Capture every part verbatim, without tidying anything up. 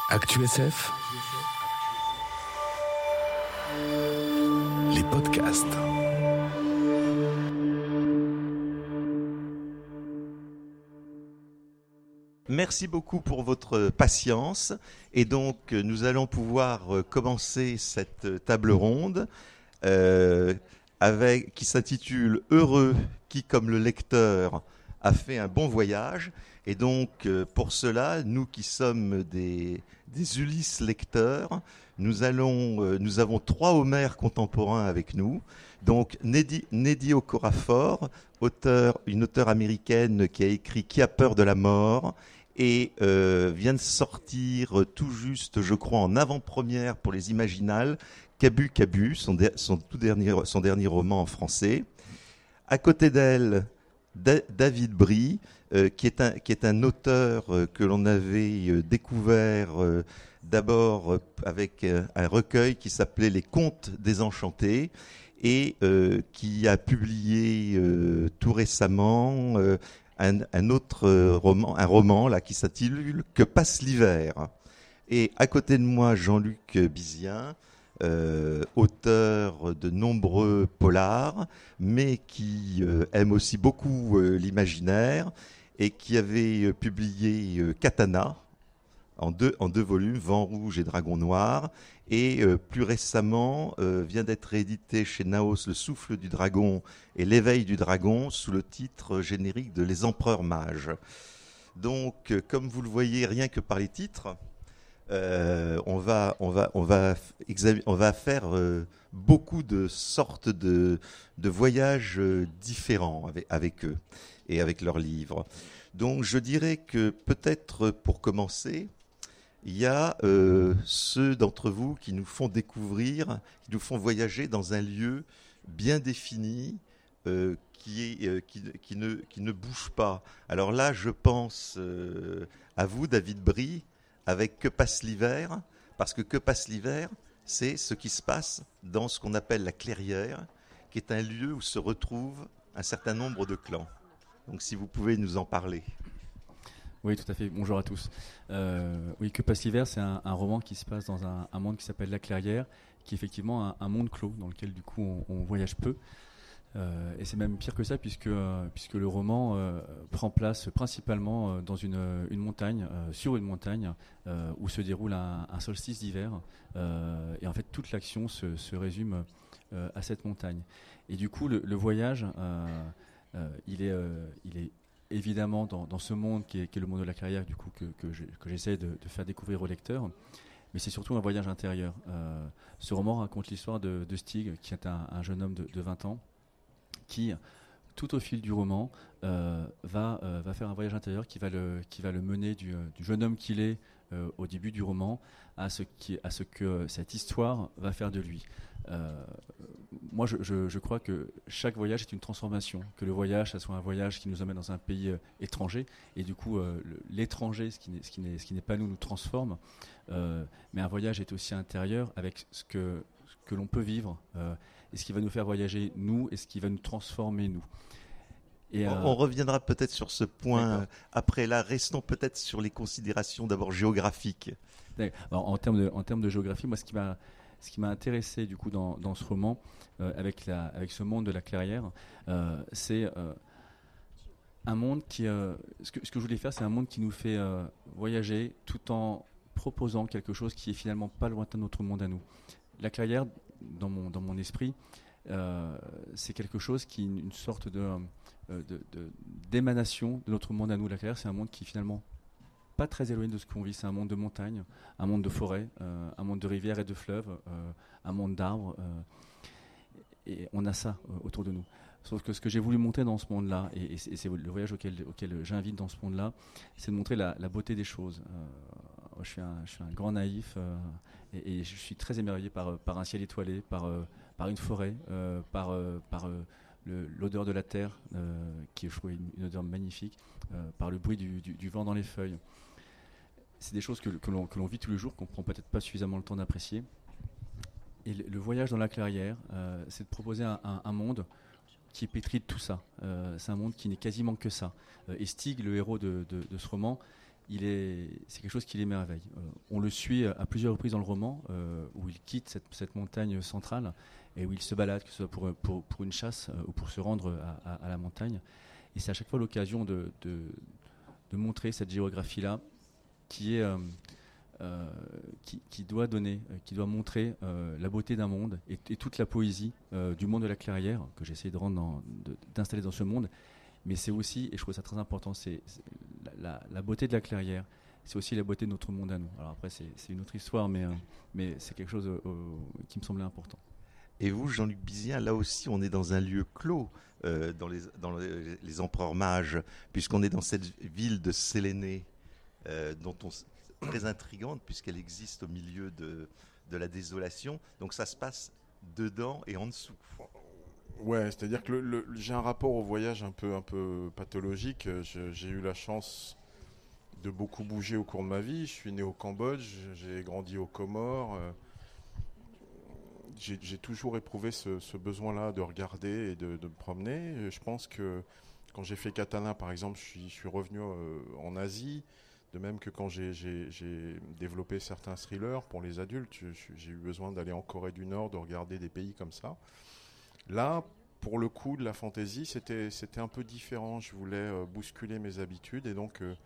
Actu S F, les podcasts. Merci beaucoup pour votre patience et donc nous allons pouvoir commencer cette table ronde euh, avec, qui s'intitule « Heureux qui, comme le lecteur, a fait un bon voyage ». Et donc pour cela, nous qui sommes des, des Ulysse lecteurs, nous, allons, nous avons trois Homères contemporains avec nous. Donc Nnedi, Nnedi Okorafor, auteur, une auteure américaine qui a écrit « Qui a peur de la mort ?» et euh, vient de sortir tout juste, je crois, en avant-première pour les Imaginales, Cabu Cabu, son, de, son, tout dernier, son dernier roman en français. À côté d'elle, da, David Brie, euh, qui, est un, qui est un auteur euh, que l'on avait euh, découvert euh, d'abord euh, avec euh, un recueil qui s'appelait Les Contes désenchantés et euh, qui a publié euh, tout récemment euh, Un, un autre roman, un roman là qui s'intitule Que passe l'hiver. Et à côté de moi, Jean-Luc Bizien, euh, auteur de nombreux polars, mais qui euh, aime aussi beaucoup euh, l'imaginaire et qui avait euh, publié euh, Katana en deux, en deux volumes, Vent rouge et Dragon noir, et euh, plus récemment euh, vient d'être réédité chez Naos Le souffle du dragon et l'éveil du dragon sous le titre générique de Les empereurs mages. Donc, euh, comme vous le voyez, rien que par les titres, euh, on va, on va, on va, exam- on va faire euh, beaucoup de sortes de, de voyages euh, différents avec, avec eux et avec leurs livres. Donc, je dirais que peut-être pour commencer, il y a euh, ceux d'entre vous qui nous font découvrir, qui nous font voyager dans un lieu bien défini, euh, qui, est, euh, qui, qui, ne, qui ne bouge pas. Alors là, je pense euh, à vous, David Brie, avec Que passe l'hiver, parce que Que passe l'hiver, c'est ce qui se passe dans ce qu'on appelle la clairière, qui est un lieu où se retrouvent un certain nombre de clans. Donc si vous pouvez nous en parler. Oui, tout à fait. Bonjour à tous. Euh, oui, Que passe l'hiver, c'est un, un roman qui se passe dans un, un monde qui s'appelle La Clairière, qui est effectivement un, un monde clos dans lequel du coup on, on voyage peu. Euh, et c'est même pire que ça puisque, euh, puisque le roman euh, prend place principalement euh, dans une, une montagne, euh, sur une montagne euh, où se déroule un, un solstice d'hiver. Euh, et en fait, toute l'action se, se résume euh, à cette montagne. Et du coup, le, le voyage, euh, euh, il est, euh, il est évidemment dans, dans ce monde qui est, qui est le monde de la carrière, du coup, que, que, je, que j'essaie de, de faire découvrir au lecteur. Mais c'est surtout un voyage intérieur. Euh, ce roman raconte l'histoire de, de Stig, qui est un, un jeune homme de, de vingt ans, qui, tout au fil du roman, euh, va, euh, va faire un voyage intérieur qui va le, qui va le mener du, du jeune homme qu'il est euh, au début du roman à ce, qui, à ce que cette histoire va faire de lui. Euh, moi, je, je, je crois que chaque voyage est une transformation, que le voyage, ça soit un voyage qui nous emmène dans un pays euh, étranger, et du coup, euh, le, l'étranger, ce qui, n'est, ce, qui n'est, ce qui n'est pas nous, nous transforme, euh, mais un voyage est aussi intérieur avec ce que, ce que l'on peut vivre, euh, et ce qui va nous faire voyager, nous, et ce qui va nous transformer, nous. Et on, euh... on reviendra peut-être sur ce point D'accord. Après. Là, restons peut-être sur les considérations d'abord géographiques. Alors, en termes de, en termes de géographie, moi, ce qui m'a Ce qui m'a intéressé du coup dans, dans ce roman, euh, avec, la, avec ce monde de la clairière, euh, c'est euh, un monde qui, euh, ce, que, ce que je voulais faire, c'est un monde qui nous fait euh, voyager tout en proposant quelque chose qui est finalement pas lointain de notre monde à nous. La clairière, dans mon, dans mon esprit, euh, c'est quelque chose qui est une sorte de, euh, de, de, d'émanation de notre monde à nous. La clairière, c'est un monde qui finalement pas très éloigné de ce qu'on vit. C'est un monde de montagne, un monde de forêt, euh, un monde de rivières et de fleuves, euh, un monde d'arbres. Euh, et on a ça euh, autour de nous. Sauf que ce que j'ai voulu montrer dans ce monde-là, et, et, c'est, et c'est le voyage auquel, auquel j'invite dans ce monde-là, c'est de montrer la, la beauté des choses. Euh, je, suis un, je suis un grand naïf, euh, et, et je suis très émerveillé par, par un ciel étoilé, par, euh, par une forêt, euh, par, euh, par euh, le, l'odeur de la terre, euh, qui est, je trouve, une, une odeur magnifique, euh, par le bruit du, du, du vent dans les feuilles. C'est des choses que, que, l'on, que l'on vit tous les jours, qu'on ne prend peut-être pas suffisamment le temps d'apprécier. Et le, le voyage dans la clairière, euh, c'est de proposer un, un, un monde qui est pétri de tout ça. Euh, c'est un monde qui n'est quasiment que ça. Euh, et Stig, le héros de, de, de ce roman, il est, c'est quelque chose qui l'émerveille. Euh, on le suit à plusieurs reprises dans le roman, euh, où il quitte cette, cette montagne centrale et où il se balade, que ce soit pour, pour, pour une chasse euh, ou pour se rendre à, à, à la montagne. Et c'est à chaque fois l'occasion de, de, de montrer cette géographie-là qui est... Euh, Euh, qui, qui doit donner, euh, qui doit montrer euh, la beauté d'un monde et, et toute la poésie euh, du monde de la clairière que j'essaie de rendre dans, de, d'installer dans ce monde. Mais c'est aussi, et je trouve ça très important, c'est, c'est la, la, la beauté de la clairière, c'est aussi la beauté de notre monde à nous. Alors après, c'est, c'est une autre histoire, mais, euh, mais c'est quelque chose euh, qui me semblait important. Et vous, Jean-Luc Bizien, là aussi, on est dans un lieu clos, euh, dans, les, dans les, les empereurs mages, puisqu'on est dans cette ville de Séléné, euh, dont on... très intrigante puisqu'elle existe au milieu de, de la désolation. Donc ça se passe dedans et en dessous. Ouais, c'est-à-dire que le, le, j'ai un rapport au voyage un peu, un peu pathologique. Je, j'ai eu la chance de beaucoup bouger au cours de ma vie. Je suis né au Cambodge, j'ai grandi aux Comores. J'ai, j'ai toujours éprouvé ce, ce besoin-là de regarder et de, de me promener. Je pense que quand j'ai fait Katana, par exemple, je suis, je suis revenu euh, en Asie. De même que quand j'ai, j'ai, j'ai développé certains thrillers pour les adultes, je, je, j'ai eu besoin d'aller en Corée du Nord, de regarder des pays comme ça. Là, pour le coup, de la fantasy, c'était, c'était un peu différent. Je voulais euh, bousculer mes habitudes et donc euh,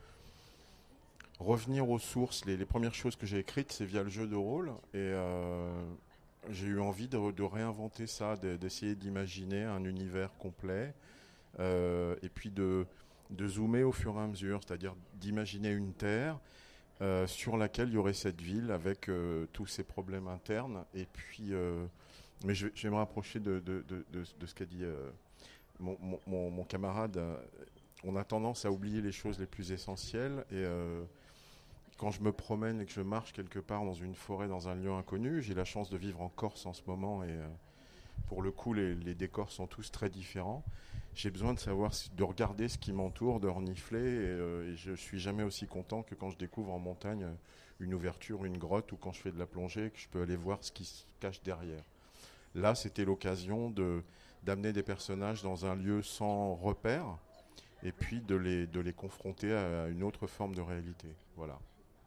revenir aux sources. Les, les premières choses que j'ai écrites, c'est via le jeu de rôle. Et euh, j'ai eu envie de, de réinventer ça, de, d'essayer d'imaginer un univers complet. Euh, et puis de... de zoomer au fur et à mesure, c'est-à-dire d'imaginer une terre euh, sur laquelle il y aurait cette ville avec euh, tous ses problèmes internes. Et puis, euh, mais je, je vais me rapprocher de, de, de, de, de ce qu'a dit euh, mon, mon, mon camarade. On a tendance à oublier les choses les plus essentielles. Et euh, quand je me promène et que je marche quelque part dans une forêt, dans un lieu inconnu, j'ai la chance de vivre en Corse en ce moment. Et euh, pour le coup, les, les décors sont tous très différents. J'ai besoin de savoir, de regarder ce qui m'entoure, de renifler, et, euh, et je suis jamais aussi content que quand je découvre en montagne une ouverture, une grotte, ou quand je fais de la plongée, que je peux aller voir ce qui se cache derrière. Là, c'était l'occasion de, d'amener des personnages dans un lieu sans repère, et puis de les, de les confronter à une autre forme de réalité. Voilà.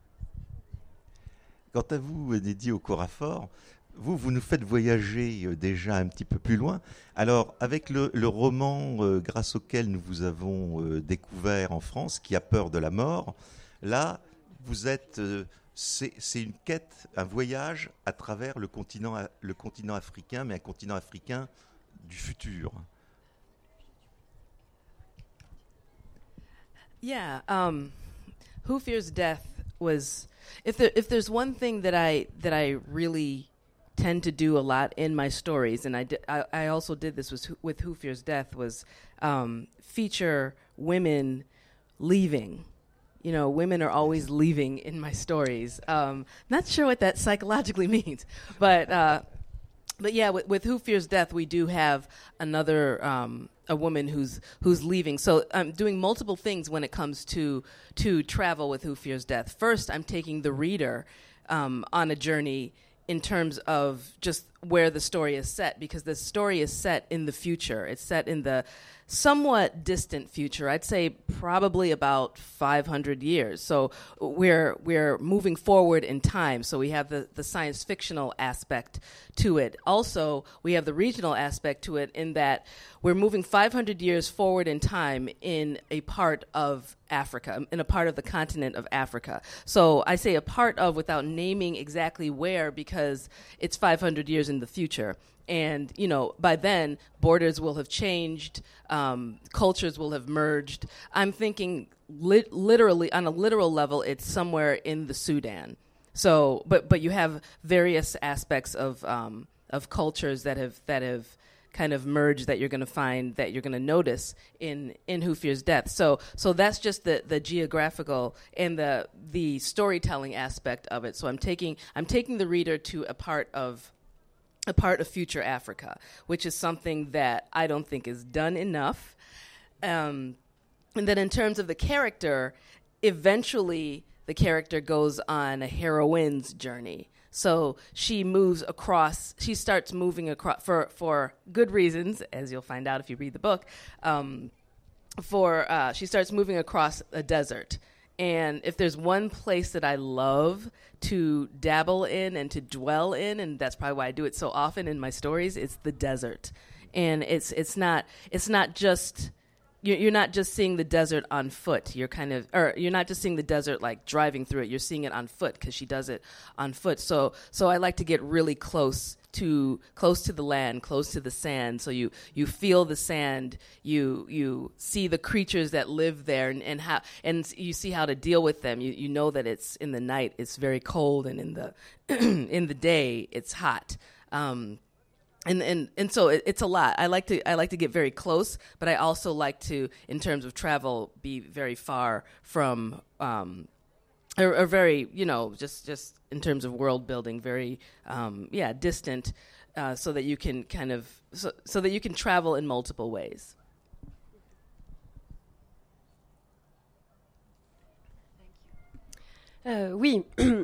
Quant à vous, Neddy Okorafor, Vous, vous nous faites voyager euh, déjà un petit peu plus loin. Alors, avec le, le roman euh, grâce auquel nous vous avons euh, découvert en France, Qui a peur de la mort, là, vous êtes, euh, c'est, c'est une quête, un voyage à travers le continent, le continent africain, mais un continent africain du futur. Yeah, um, Who Fears Death was, if there, if there's one thing that I that I really tend to do a lot in my stories, and I, di- I, I also did this with, with Who Fears Death, was um, feature women leaving. You know, women are always leaving in my stories. Um, not sure what that psychologically means, but uh, but yeah, with, with Who Fears Death, we do have another um, a woman who's who's leaving. So I'm doing multiple things when it comes to to travel with Who Fears Death. First, I'm taking the reader um, on a journey in terms of just where the story is set, because the story is set in the future. It's set in the somewhat distant future. I'd say probably about five hundred years. So we're we're moving forward in time. So we have the, the science fictional aspect to it. Also, we have the regional aspect to it in that we're moving five hundred years forward in time in a part of Africa, in a part of the continent of Africa. So I say a part of without naming exactly where, because it's five hundred years in the future. And, you know, by then, borders will have changed, um, cultures will have merged. I'm thinking lit- literally, on a literal level, it's somewhere in the Sudan. So, but but you have various aspects of um, of cultures that have that have kind of merged that you're going to find, that you're going to notice in, in Who Fears Death. So so that's just the, the geographical and the the storytelling aspect of it. So I'm taking I'm taking the reader to a part of a part of future Africa, which is something that I don't think is done enough. Um, and then in terms of the character, eventually the character goes on a heroine's journey. So she moves across, she starts moving across, for, for good reasons, as you'll find out if you read the book, um, for uh, she starts moving across a desert. And if there's one place that I love to dabble in and to dwell in, and that's probably why I do it so often in my stories, it's the desert. And it's it's not it's not just you're, you're not just seeing the desert on foot. You're kind of or you're not just seeing the desert like driving through it. You're seeing it on foot because she does it on foot. So so I like to get really close to close to the land, close to the sand, so you you feel the sand, you you see the creatures that live there, and, and how and you see how to deal with them. You you know that it's in the night it's very cold, and in the in the day it's hot. Um, and and and so it, it's a lot. I like to I like to get very close, but I also like to, in terms of travel, be very far from. Um, Or, or very, you know, just, just in terms of world building, very, um, yeah, distant, uh, so that you can kind of, so, so that you can travel in multiple ways. Euh, oui,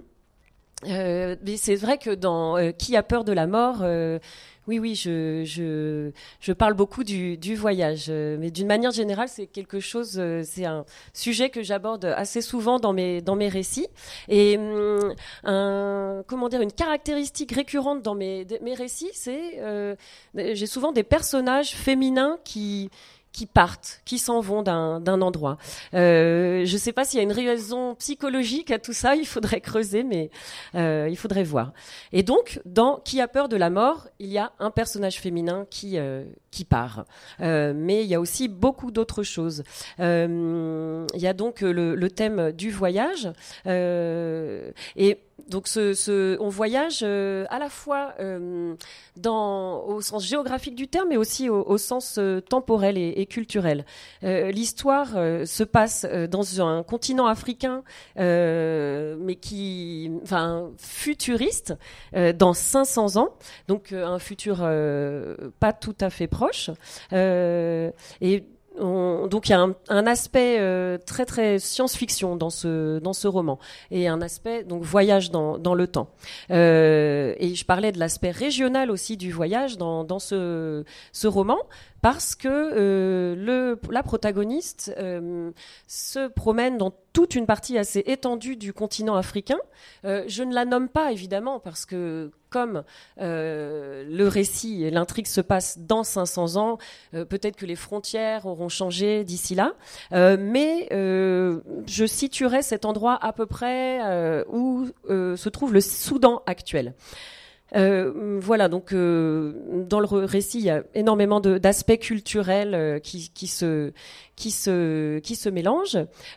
euh, mais c'est vrai que dans euh, Qui a peur de la mort, euh, oui, oui, je, je, je parle beaucoup du, du voyage, euh, mais d'une manière générale, c'est quelque chose, euh, c'est un sujet que j'aborde assez souvent dans mes, dans mes récits. Et hum, un, comment dire, une caractéristique récurrente dans mes, mes récits, c'est euh, j'ai souvent des personnages féminins qui qui partent, qui s'en vont d'un, d'un endroit. Euh, je ne sais pas s'il y a une raison psychologique à tout ça, il faudrait creuser, mais euh, il faudrait voir. Et donc, dans Qui a peur de la mort, il y a un personnage féminin qui, euh, qui part. Euh, mais il y a aussi beaucoup d'autres choses. Euh, il y a donc le, le thème du voyage, euh, et donc, ce, ce, on voyage euh, à la fois euh, dans, au sens géographique du terme, mais aussi au, au sens euh, temporel et, et culturel. Euh, l'histoire euh, se passe euh, dans un continent africain, euh, mais qui, enfin, futuriste, euh, dans cinq cents ans, donc euh, un futur euh, pas tout à fait proche. Euh, et On, donc il y a un, un aspect euh, très très science-fiction dans ce dans ce roman et un aspect donc voyage dans dans le temps. Euh, et je parlais de l'aspect régional aussi du voyage dans dans ce ce roman parce que euh, le la protagoniste euh, se promène dans toute une partie assez étendue du continent africain. Euh, je ne la nomme pas évidemment parce que comme euh, le récit et l'intrigue se passent dans cinq cents ans, euh, peut-être que les frontières auront changé d'ici là, euh, mais euh, je situerai cet endroit à peu près euh, où euh, se trouve le Soudan actuel. Euh, voilà, donc euh, dans le récit, il y a énormément de, d'aspects culturels euh, qui, qui se qui se qui se mélangent.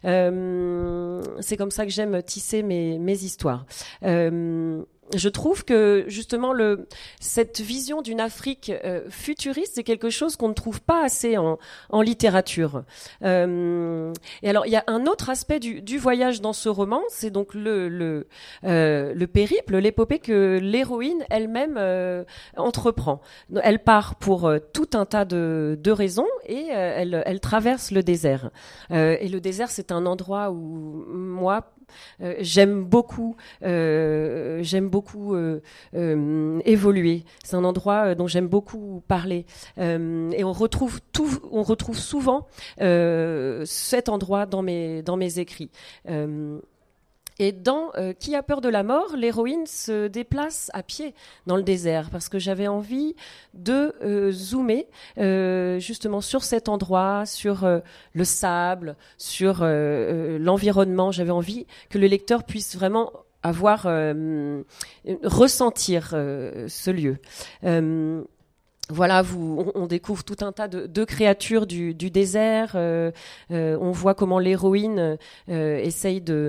Euh, c'est comme ça que j'aime tisser mes mes histoires. Euh, Je trouve que justement le, cette vision d'une Afrique euh, futuriste, c'est quelque chose qu'on ne trouve pas assez en, en littérature. Euh, et alors il y a un autre aspect du, du voyage dans ce roman, c'est donc le le, euh, le périple, l'épopée que l'héroïne elle-même euh, entreprend. Elle part pour euh, tout un tas de, de raisons et euh, elle, elle traverse le désert. Euh, et le désert, c'est un endroit où moi Euh, j'aime beaucoup, euh, j'aime beaucoup euh, euh, évoluer. C'est un endroit euh, dont j'aime beaucoup parler. Euh, et on retrouve tout, on retrouve souvent euh, cet endroit dans mes dans mes écrits. Euh, Et dans euh, Qui a peur de la mort, l'héroïne se déplace à pied dans le désert parce que j'avais envie de euh, zoomer euh, justement sur cet endroit, sur euh, le sable, sur euh, euh, l'environnement. J'avais envie que le lecteur puisse vraiment avoir, euh, ressentir euh, ce lieu. Euh, Voilà, vous, on, on découvre tout un tas de, de créatures du, du désert. Euh, euh, on voit comment l'héroïne euh, essaye de,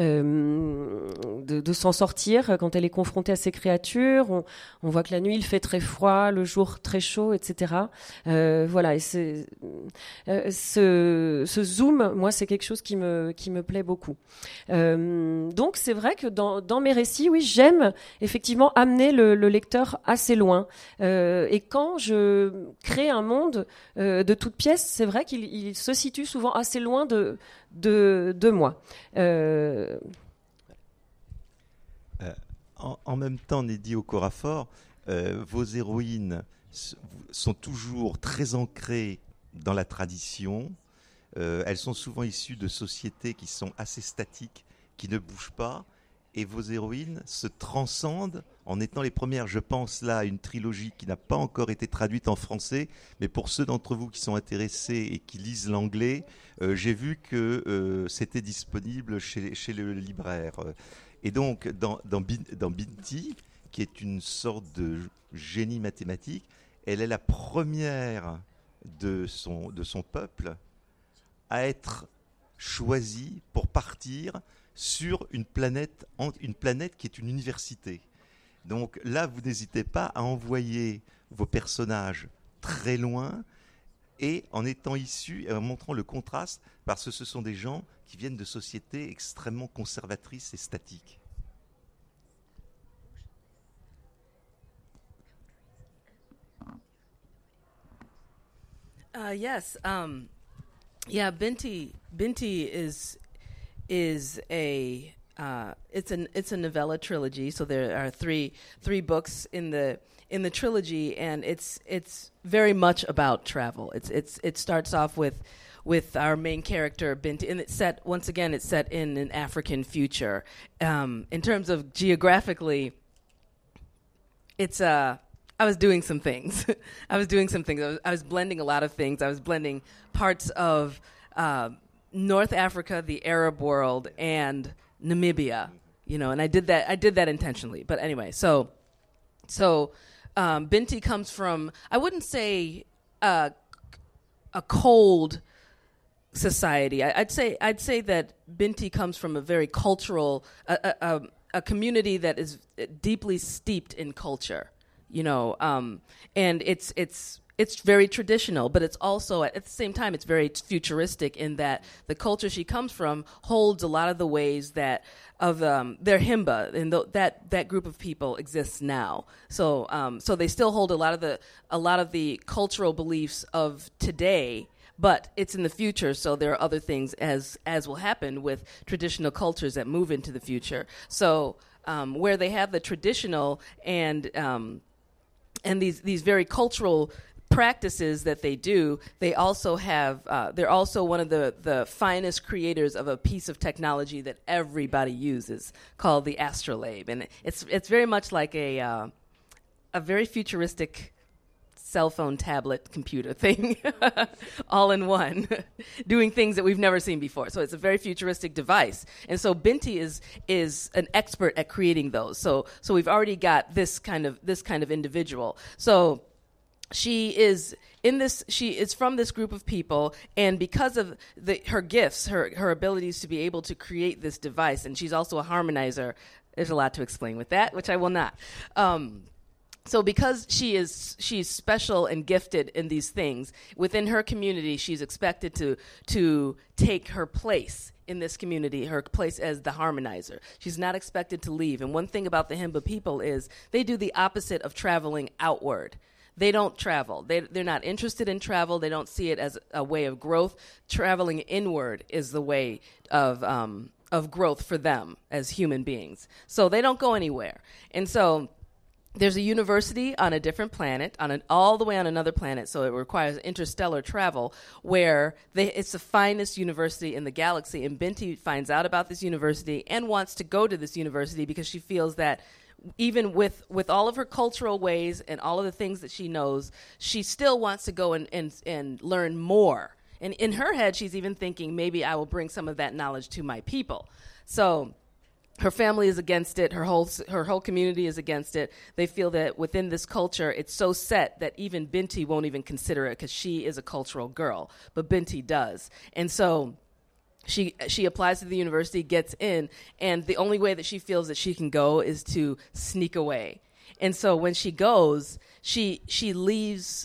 euh, de, de s'en sortir quand elle est confrontée à ces créatures. On, on voit que la nuit il fait très froid, le jour très chaud, et cetera. Euh, voilà, et c'est, euh, ce, ce zoom, moi, c'est quelque chose qui me qui me plaît beaucoup. Euh, donc, c'est vrai que dans, dans mes récits, oui, j'aime effectivement amener le, le lecteur assez loin. Euh, et quand je crée un monde euh, de toutes pièces, c'est vrai qu'il il se situe souvent assez loin de, de, de moi. Euh... Euh, en, en même temps, Neddy Okorafor, euh, vos héroïnes s- sont toujours très ancrées dans la tradition, Euh, elles sont souvent issues de sociétés qui sont assez statiques, qui ne bougent pas. Et vos héroïnes se transcendent en étant les premières. Je pense là à une trilogie qui n'a pas encore été traduite en français, mais pour ceux d'entre vous qui sont intéressés et qui lisent l'anglais, euh, j'ai vu que euh, c'était disponible chez, chez le libraire. Et donc, dans, dans, dans Binti, qui est une sorte de génie mathématique, elle est la première de son, de son peuple à être choisie pour partir sur une planète, une planète qui est une université. Donc là, vous n'hésitez pas à envoyer vos personnages très loin et en étant issus et en montrant le contraste, parce que ce sont des gens qui viennent de sociétés extrêmement conservatrices et statiques. Uh, yes. Um, yeah, Binti Binti is is a uh, it's an it's a novella trilogy. So there are three three books in the in the trilogy, and it's it's very much about travel. It's it's it starts off with with our main character Binti, and it's set once again. It's set in an African future. Um, in terms of geographically, it's a uh, I was doing some things. I was doing some things. I was, I was blending a lot of things. I was blending parts of uh, North Africa, the Arab world, and Namibia. You know, and I did that. I did that intentionally. But anyway, so so um, Binti comes from, I wouldn't say uh, a cold society. I, I'd say I'd say that Binti comes from a very cultural, a, a, a, a community that is deeply steeped in culture. You know, um, and it's it's it's very traditional, but it's also at the same time it's very futuristic in that the culture she comes from holds a lot of the ways that of um, their Himba, and th- that that group of people exists now. So um, so they still hold a lot of the a lot of the cultural beliefs of today. But it's in the future, so there are other things as as will happen with traditional cultures that move into the future. So um, where they have the traditional and um, and these these very cultural practices that they do, they also have, uh, they're also one of the, the finest creators of a piece of technology that everybody uses called the astrolabe. And it's it's very much like a uh, a very futuristic cell phone, tablet, computer thing, all in one, doing things that we've never seen before. So it's a very futuristic device. And so Binti is is an expert at creating those. So so we've already got this kind of this kind of individual. So she is in this, she is from this group of people, and because of the, her gifts, her, her abilities to be able to create this device, and she's also a harmonizer. There's a lot to explain with that, which I will not. Um, So because she is she's special and gifted in these things, within her community, she's expected to to take her place in this community, her place as the harmonizer. She's not expected to leave. And one thing about the Himba people is they do the opposite of traveling outward. They don't travel. They, they're not interested in travel. They don't see it as a way of growth. Traveling inward is the way of um, of growth for them as human beings. So they don't go anywhere. And so there's a university on a different planet, on an, all the way on another planet, so it requires interstellar travel, where they, it's the finest university in the galaxy. And Binti finds out about this university and wants to go to this university because she feels that even with, with all of her cultural ways and all of the things that she knows, she still wants to go and, and, and learn more. And in her head, she's even thinking, maybe I will bring some of that knowledge to my people. So her family is against it. Her whole her whole community is against it. They feel that within this culture, it's so set that even Binti won't even consider it because she is a cultural girl, but Binti does. And so she she applies to the university, gets in, and the only way that she feels that she can go is to sneak away. And so when she goes, she she leaves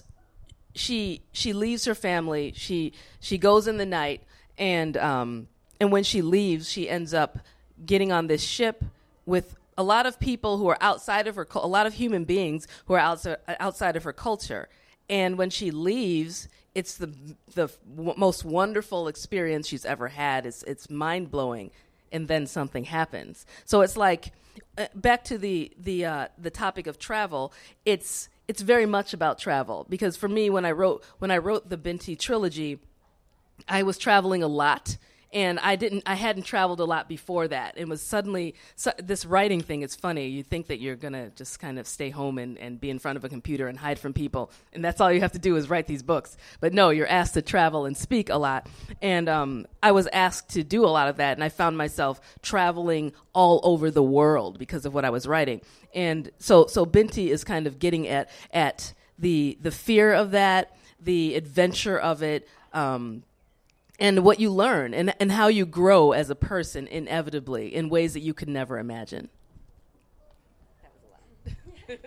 she she leaves her family. She she goes in the night, and um and when she leaves, she ends up getting on this ship with a lot of people who are outside of her, a lot of human beings who are outside, outside of her culture. And when she leaves, it's the the w- most wonderful experience she's ever had. It's it's mind blowing, and then something happens. So it's like uh, back to the the uh, the topic of travel. It's it's very much about travel because for me, when I wrote when I wrote the Binti trilogy, I was traveling a lot. And I didn't. I hadn't traveled a lot before that. It was suddenly so, this writing thing. It's funny. You think that you're gonna just kind of stay home and, and be in front of a computer and hide from people, and that's all you have to do is write these books. But no, you're asked to travel and speak a lot. And um, I was asked to do a lot of that, and I found myself traveling all over the world because of what I was writing. And so, so Binti is kind of getting at at the the fear of that, the adventure of it. Um, And what you learn and, and how you grow as a person inevitably in ways that you could never imagine. That was a lot.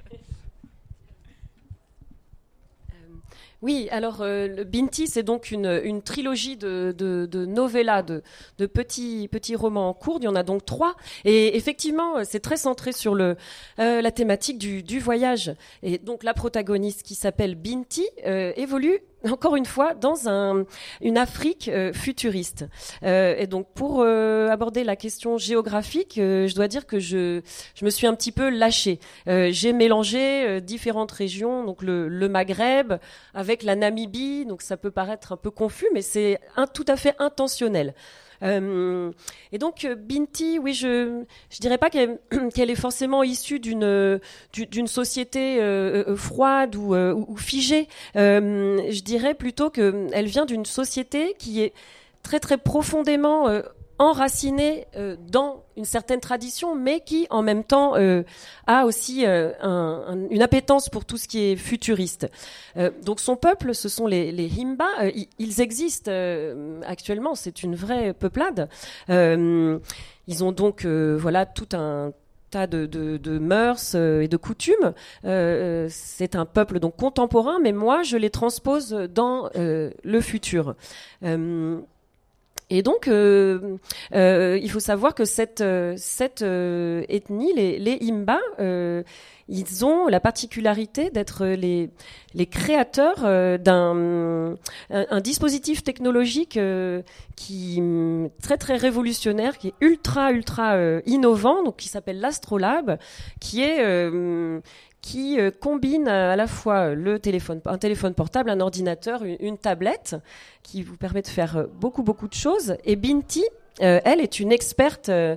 Oui, alors euh, le Binti, c'est donc une, une trilogie de, de, de novellas, de, de petits, petits romans courts. Il y en a donc trois. Et effectivement, c'est très centré sur le, euh, la thématique du, du voyage. Et donc la protagoniste qui s'appelle Binti euh, évolue encore une fois dans un, une Afrique euh, futuriste. Euh, et donc pour euh, aborder la question géographique, euh, je dois dire que je, je me suis un petit peu lâchée. Euh, j'ai mélangé euh, différentes régions, donc le, le Maghreb avec la Namibie, donc ça peut paraître un peu confus, mais c'est un, tout à fait intentionnel. Euh, et donc Binti, oui, je je dirais pas qu'elle, qu'elle est forcément issue d'une d'une société euh, froide ou, euh, ou figée. Euh, je dirais plutôt que elle vient d'une société qui est très très profondément euh, enracinée euh, dans une certaine tradition, mais qui en même temps euh, a aussi euh, un, un, une appétence pour tout ce qui est futuriste. Euh, donc son peuple, ce sont les, les Himba. Euh, ils existent euh, actuellement, c'est une vraie peuplade. Euh, ils ont donc euh, voilà tout un tas de, de, de mœurs euh, et de coutumes. Euh, c'est un peuple donc contemporain, mais moi je les transpose dans euh, le futur. Euh, Et donc, euh, euh, il faut savoir que cette, euh, cette euh, ethnie, les, les Himba, euh, ils ont la particularité d'être les, les créateurs euh, d'un un, un dispositif technologique euh, qui très très révolutionnaire, qui est ultra ultra euh, innovant, donc qui s'appelle l'Astrolabe, qui est euh, qui euh, combine à la fois le téléphone, un téléphone portable, un ordinateur, une, une tablette, qui vous permet de faire beaucoup beaucoup de choses. Et Binti, euh, elle est une experte. Euh,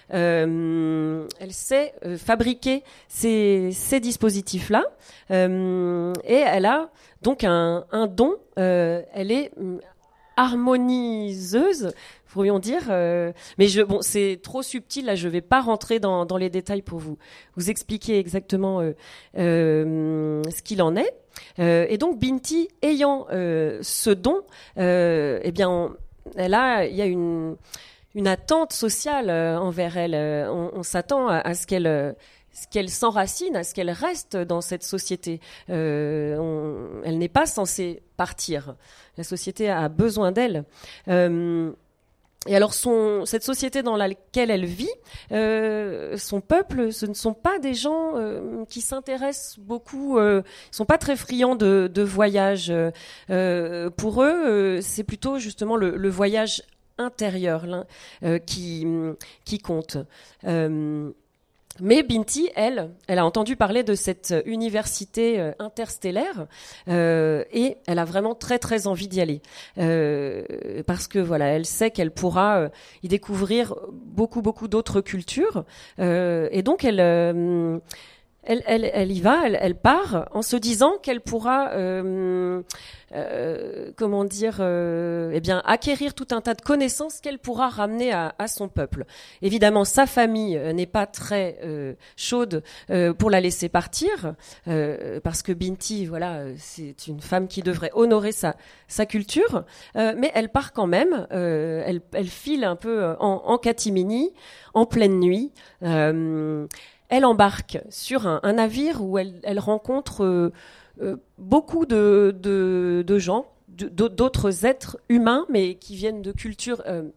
euh, elle sait euh, fabriquer ces, ces dispositifs-là, euh, et elle a donc un, un don. Euh, elle est euh, harmoniseuse, pourrions dire, euh, mais je, bon, c'est trop subtil, là je vais pas rentrer dans, dans les détails pour vous, vous expliquer exactement euh, euh, ce qu'il en est. Euh, et donc Binti, ayant euh, ce don, euh, eh bien, on, elle a, il y a une, une attente sociale euh, envers elle. Euh, on, on s'attend à, à ce qu'elle euh, ce qu'elle s'enracine, à ce qu'elle reste dans cette société. Euh, on, elle n'est pas censée partir. La société a besoin d'elle. Euh, Et alors, son, cette société dans laquelle elle vit, euh, son peuple, ce ne sont pas des gens euh, qui s'intéressent beaucoup, euh, ils sont pas très friands de, de voyage. Euh, pour eux, euh, c'est plutôt justement le, le voyage intérieur là, euh, qui, qui compte. Euh, Mais Binti, elle, elle a entendu parler de cette université euh, interstellaire euh, et elle a vraiment très très envie d'y aller euh, parce que voilà, elle sait qu'elle pourra euh, y découvrir beaucoup beaucoup d'autres cultures euh, et donc elle, euh, elle elle elle y va, elle, elle part en se disant qu'elle pourra euh, euh, comment dire, euh, eh bien, acquérir tout un tas de connaissances qu'elle pourra ramener à, à son peuple. Évidemment, sa famille euh, n'est pas très euh, chaude euh, pour la laisser partir, euh, parce que Binti, voilà, c'est une femme qui devrait honorer sa sa culture, euh, mais elle part quand même. Euh, elle elle file un peu en, en catimini, en pleine nuit. Euh, elle embarque sur un, un navire où elle elle rencontre euh, Euh, beaucoup de, de, de gens, de, d'autres êtres humains, mais qui viennent de cultures euh,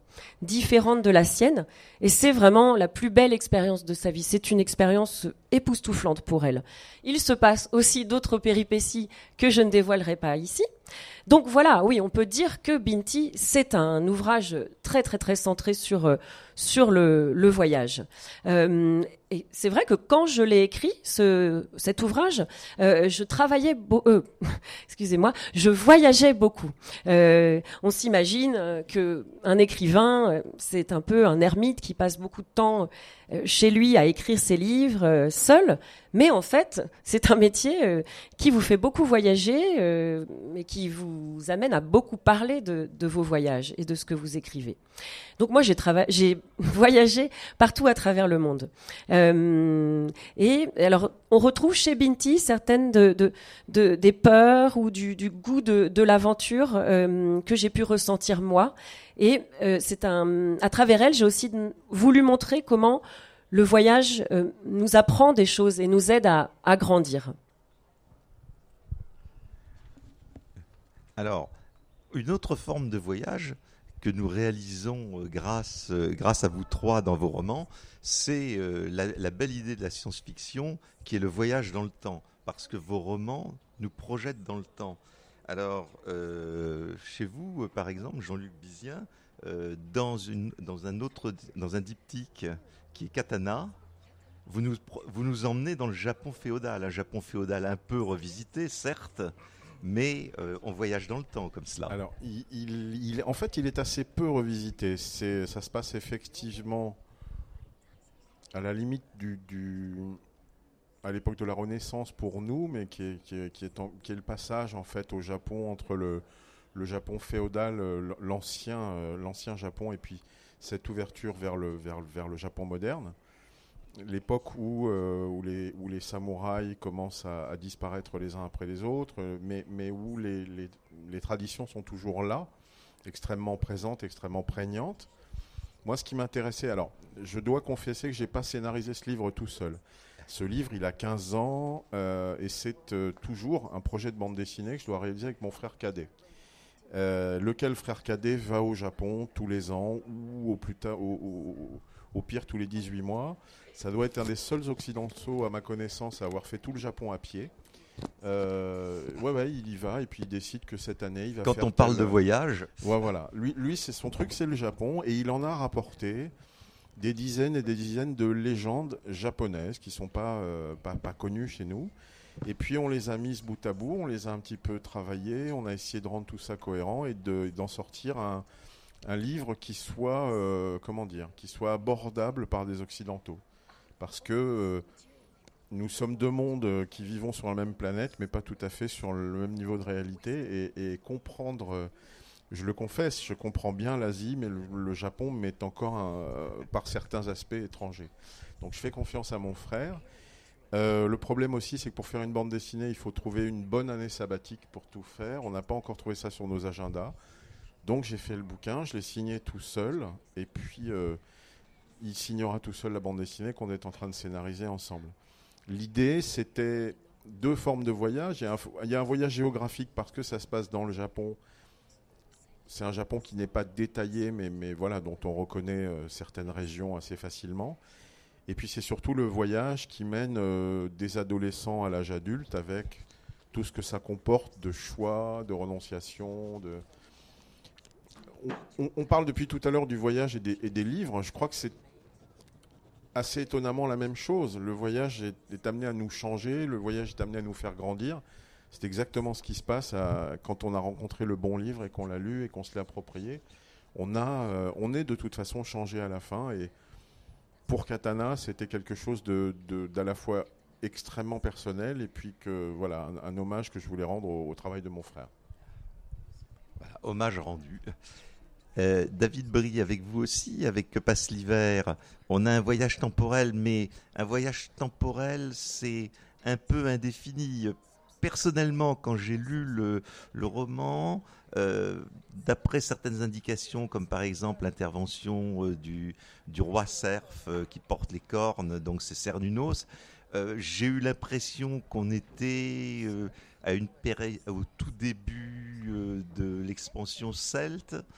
différente de la sienne. Et c'est vraiment la plus belle expérience de sa vie. C'est une expérience époustouflante pour elle. Il se passe aussi d'autres péripéties que je ne dévoilerai pas ici. Donc voilà, oui, on peut dire que Binti, c'est un ouvrage très très très centré sur, euh, sur le, le voyage. Euh, et c'est vrai que quand je l'ai écrit, ce, cet ouvrage, euh, je travaillais, beau, euh, excusez-moi, je voyageais beaucoup. Euh, on s'imagine que un écrivain, c'est un peu un ermite qui passe beaucoup de temps chez lui à écrire ses livres euh, seul, mais en fait, c'est un métier euh, qui vous fait beaucoup voyager, euh, mais qui vous amène à beaucoup parler de, de vos voyages et de ce que vous écrivez. Donc moi, j'ai, trava- j'ai voyagé partout à travers le monde. Euh, et alors, on retrouve chez Binti certaines de, de, de, des peurs ou du, du goût de, de l'aventure euh, que j'ai pu ressentir moi. Et euh, c'est un, à travers elle, j'ai aussi voulu montrer comment le voyage euh, nous apprend des choses et nous aide à, à grandir. Alors, une autre forme de voyage que nous réalisons euh, grâce, euh, grâce à vous trois dans vos romans, c'est euh, la, la belle idée de la science-fiction qui est le voyage dans le temps, parce que vos romans nous projettent dans le temps. Alors, euh, chez vous, euh, par exemple, Jean-Luc Bizien, euh, dans, une, dans, un autre, dans un diptyque qui est Katana, vous nous, vous nous emmenez dans le Japon féodal, un Japon féodal un peu revisité, certes, mais euh, on voyage dans le temps comme cela. Alors, il, il, il, en fait, il est assez peu revisité. C'est, ça se passe effectivement à la limite du... du à l'époque de la Renaissance pour nous, mais qui est, qui est, qui est, en, qui est le passage en fait au Japon entre le, le Japon féodal, l'ancien, euh, l'ancien Japon, et puis cette ouverture vers le, vers, vers le Japon moderne. L'époque où, euh, où, les, où les samouraïs commencent à, à disparaître les uns après les autres, mais, mais où les, les, les traditions sont toujours là, extrêmement présentes, extrêmement prégnantes. Moi, ce qui m'intéressait, alors, je dois confesser que je n'ai pas scénarisé ce livre tout seul. Ce livre, il a quinze ans euh, et c'est euh, toujours un projet de bande dessinée que je dois réaliser avec mon frère cadet. Euh, lequel frère cadet va au Japon tous les ans ou au, plus tard, au, au, au pire tous les dix-huit mois. Ça doit être un des seuls occidentaux, à ma connaissance, à avoir fait tout le Japon à pied. Euh, ouais, ouais, il y va et puis il décide que cette année, il va Quand faire... on parle tel... de voyage... Ouais, voilà. Lui, lui c'est, son truc, c'est le Japon et il en a rapporté des dizaines et des dizaines de légendes japonaises qui ne sont pas, euh, pas, pas connues chez nous. Et puis on les a mises bout à bout, on les a un petit peu travaillées, on a essayé de rendre tout ça cohérent et de, d'en sortir un, un livre qui soit, euh, comment dire, qui soit abordable par des Occidentaux. Parce que euh, nous sommes deux mondes qui vivons sur la même planète, mais pas tout à fait sur le même niveau de réalité. Et, et comprendre... Euh, Je le confesse, je comprends bien l'Asie, mais le, le Japon m'est encore, un, euh, par certains aspects, étranger. Donc je fais confiance à mon frère. Euh, le problème aussi, c'est que pour faire une bande dessinée, il faut trouver une bonne année sabbatique pour tout faire. On n'a pas encore trouvé ça sur nos agendas. Donc j'ai fait le bouquin, je l'ai signé tout seul. Et puis, euh, il signera tout seul la bande dessinée qu'on est en train de scénariser ensemble. L'idée, c'était deux formes de voyage. Il y a un, il y a un voyage géographique parce que ça se passe dans le Japon. C'est un Japon qui n'est pas détaillé, mais, mais voilà, dont on reconnaît euh, certaines régions assez facilement. Et puis c'est surtout le voyage qui mène euh, des adolescents à l'âge adulte avec tout ce que ça comporte de choix, de renonciation. De... On, on, on parle depuis tout à l'heure du voyage et des, et des livres. Je crois que c'est assez étonnamment la même chose. Le voyage est, est amené à nous changer, le voyage est amené à nous faire grandir. C'est exactement ce qui se passe à, quand on a rencontré le bon livre et qu'on l'a lu et qu'on se l'est approprié. On, a, euh, on est de toute façon changé à la fin. Et pour Katana, c'était quelque chose de, de, d'à la fois extrêmement personnel et puis que, voilà, un, un hommage que je voulais rendre au, au travail de mon frère. Voilà, hommage rendu. Euh, David Brie, avec vous aussi, avec Que passe l'hiver, on a un voyage temporel, mais un voyage temporel, c'est un peu indéfini. Personnellement, quand j'ai lu le, le roman, euh, d'après certaines indications, comme par exemple l'intervention euh, du, du roi cerf euh, qui porte les cornes, donc c'est Cernunnos, euh, j'ai eu l'impression qu'on était euh, à une période, au tout début euh, de l'expansion celte.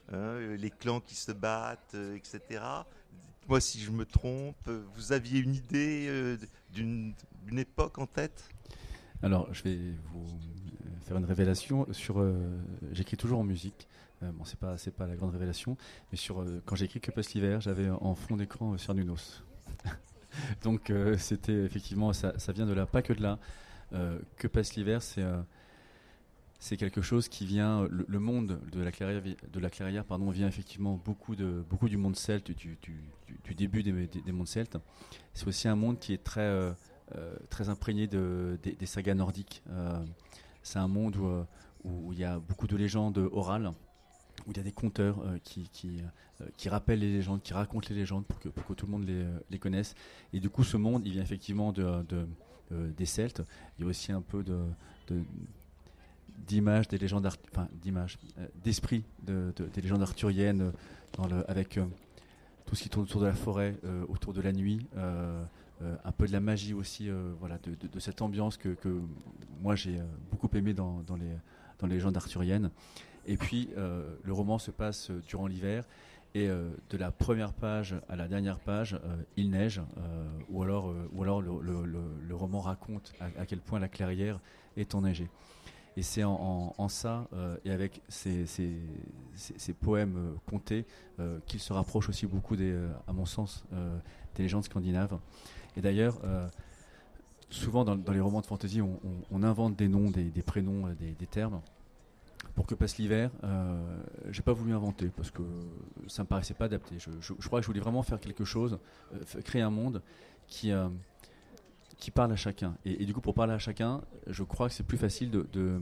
hein, les clans qui se battent, euh, et cetera. Dites-moi si je me trompe. Vous aviez une idée euh, d'une, d'une époque en tête ? Alors, je vais vous faire une révélation sur. Euh, j'écris toujours en musique. Euh, bon, c'est pas c'est pas la grande révélation, mais sur euh, quand j'ai écrit Que passe l'hiver, j'avais en fond d'écran euh, Cernunnos. Donc, euh, c'était effectivement ça, ça vient de là, pas que de là. Euh, que passe l'hiver, c'est euh, c'est quelque chose qui vient. Le, le monde de la clairière, de la clairière, pardon, vient effectivement beaucoup de beaucoup du monde celte, du, du, du, du début des, des, des mondes celtes. C'est aussi un monde qui est très euh, Euh, très imprégné de, des, des sagas nordiques. Euh, c'est un monde où, où il y a beaucoup de légendes orales, où il y a des conteurs euh, qui, qui, euh, qui rappellent les légendes, qui racontent les légendes pour que, pour que tout le monde les, les connaisse. Et du coup, ce monde, il vient effectivement de, de, euh, des Celtes. Il y a aussi un peu de, de, d'images des légendes, Arth- enfin d'images, euh, d'esprit de, de, des légendes arthuriennes, dans le, avec euh, tout ce qui tourne autour de la forêt, euh, autour de la nuit. Euh, Euh, un peu de la magie aussi, euh, voilà, de, de, de cette ambiance que, que moi j'ai euh, beaucoup aimé dans, dans, les, dans les légendes arthuriennes. Et puis euh, le roman se passe euh, durant l'hiver, et euh, de la première page à la dernière page, euh, il neige, euh, ou alors, euh, ou alors le, le, le, le roman raconte à, à quel point la clairière est enneigée. Et c'est en, en, en ça, euh, et avec ces, ces, ces, ces poèmes euh, contés, euh, qu'il se rapproche aussi beaucoup, des, euh, à mon sens, euh, des légendes scandinaves. Et d'ailleurs, euh, souvent dans, dans les romans de fantasy, on, on, on invente des noms, des, des prénoms, des, des termes. Pour Que passe l'hiver, euh, j'ai pas voulu inventer parce que ça me paraissait pas adapté. Je, je, je crois que je voulais vraiment faire quelque chose, euh, créer un monde qui, euh, qui parle à chacun. Et, et du coup, pour parler à chacun, je crois que c'est plus facile de, de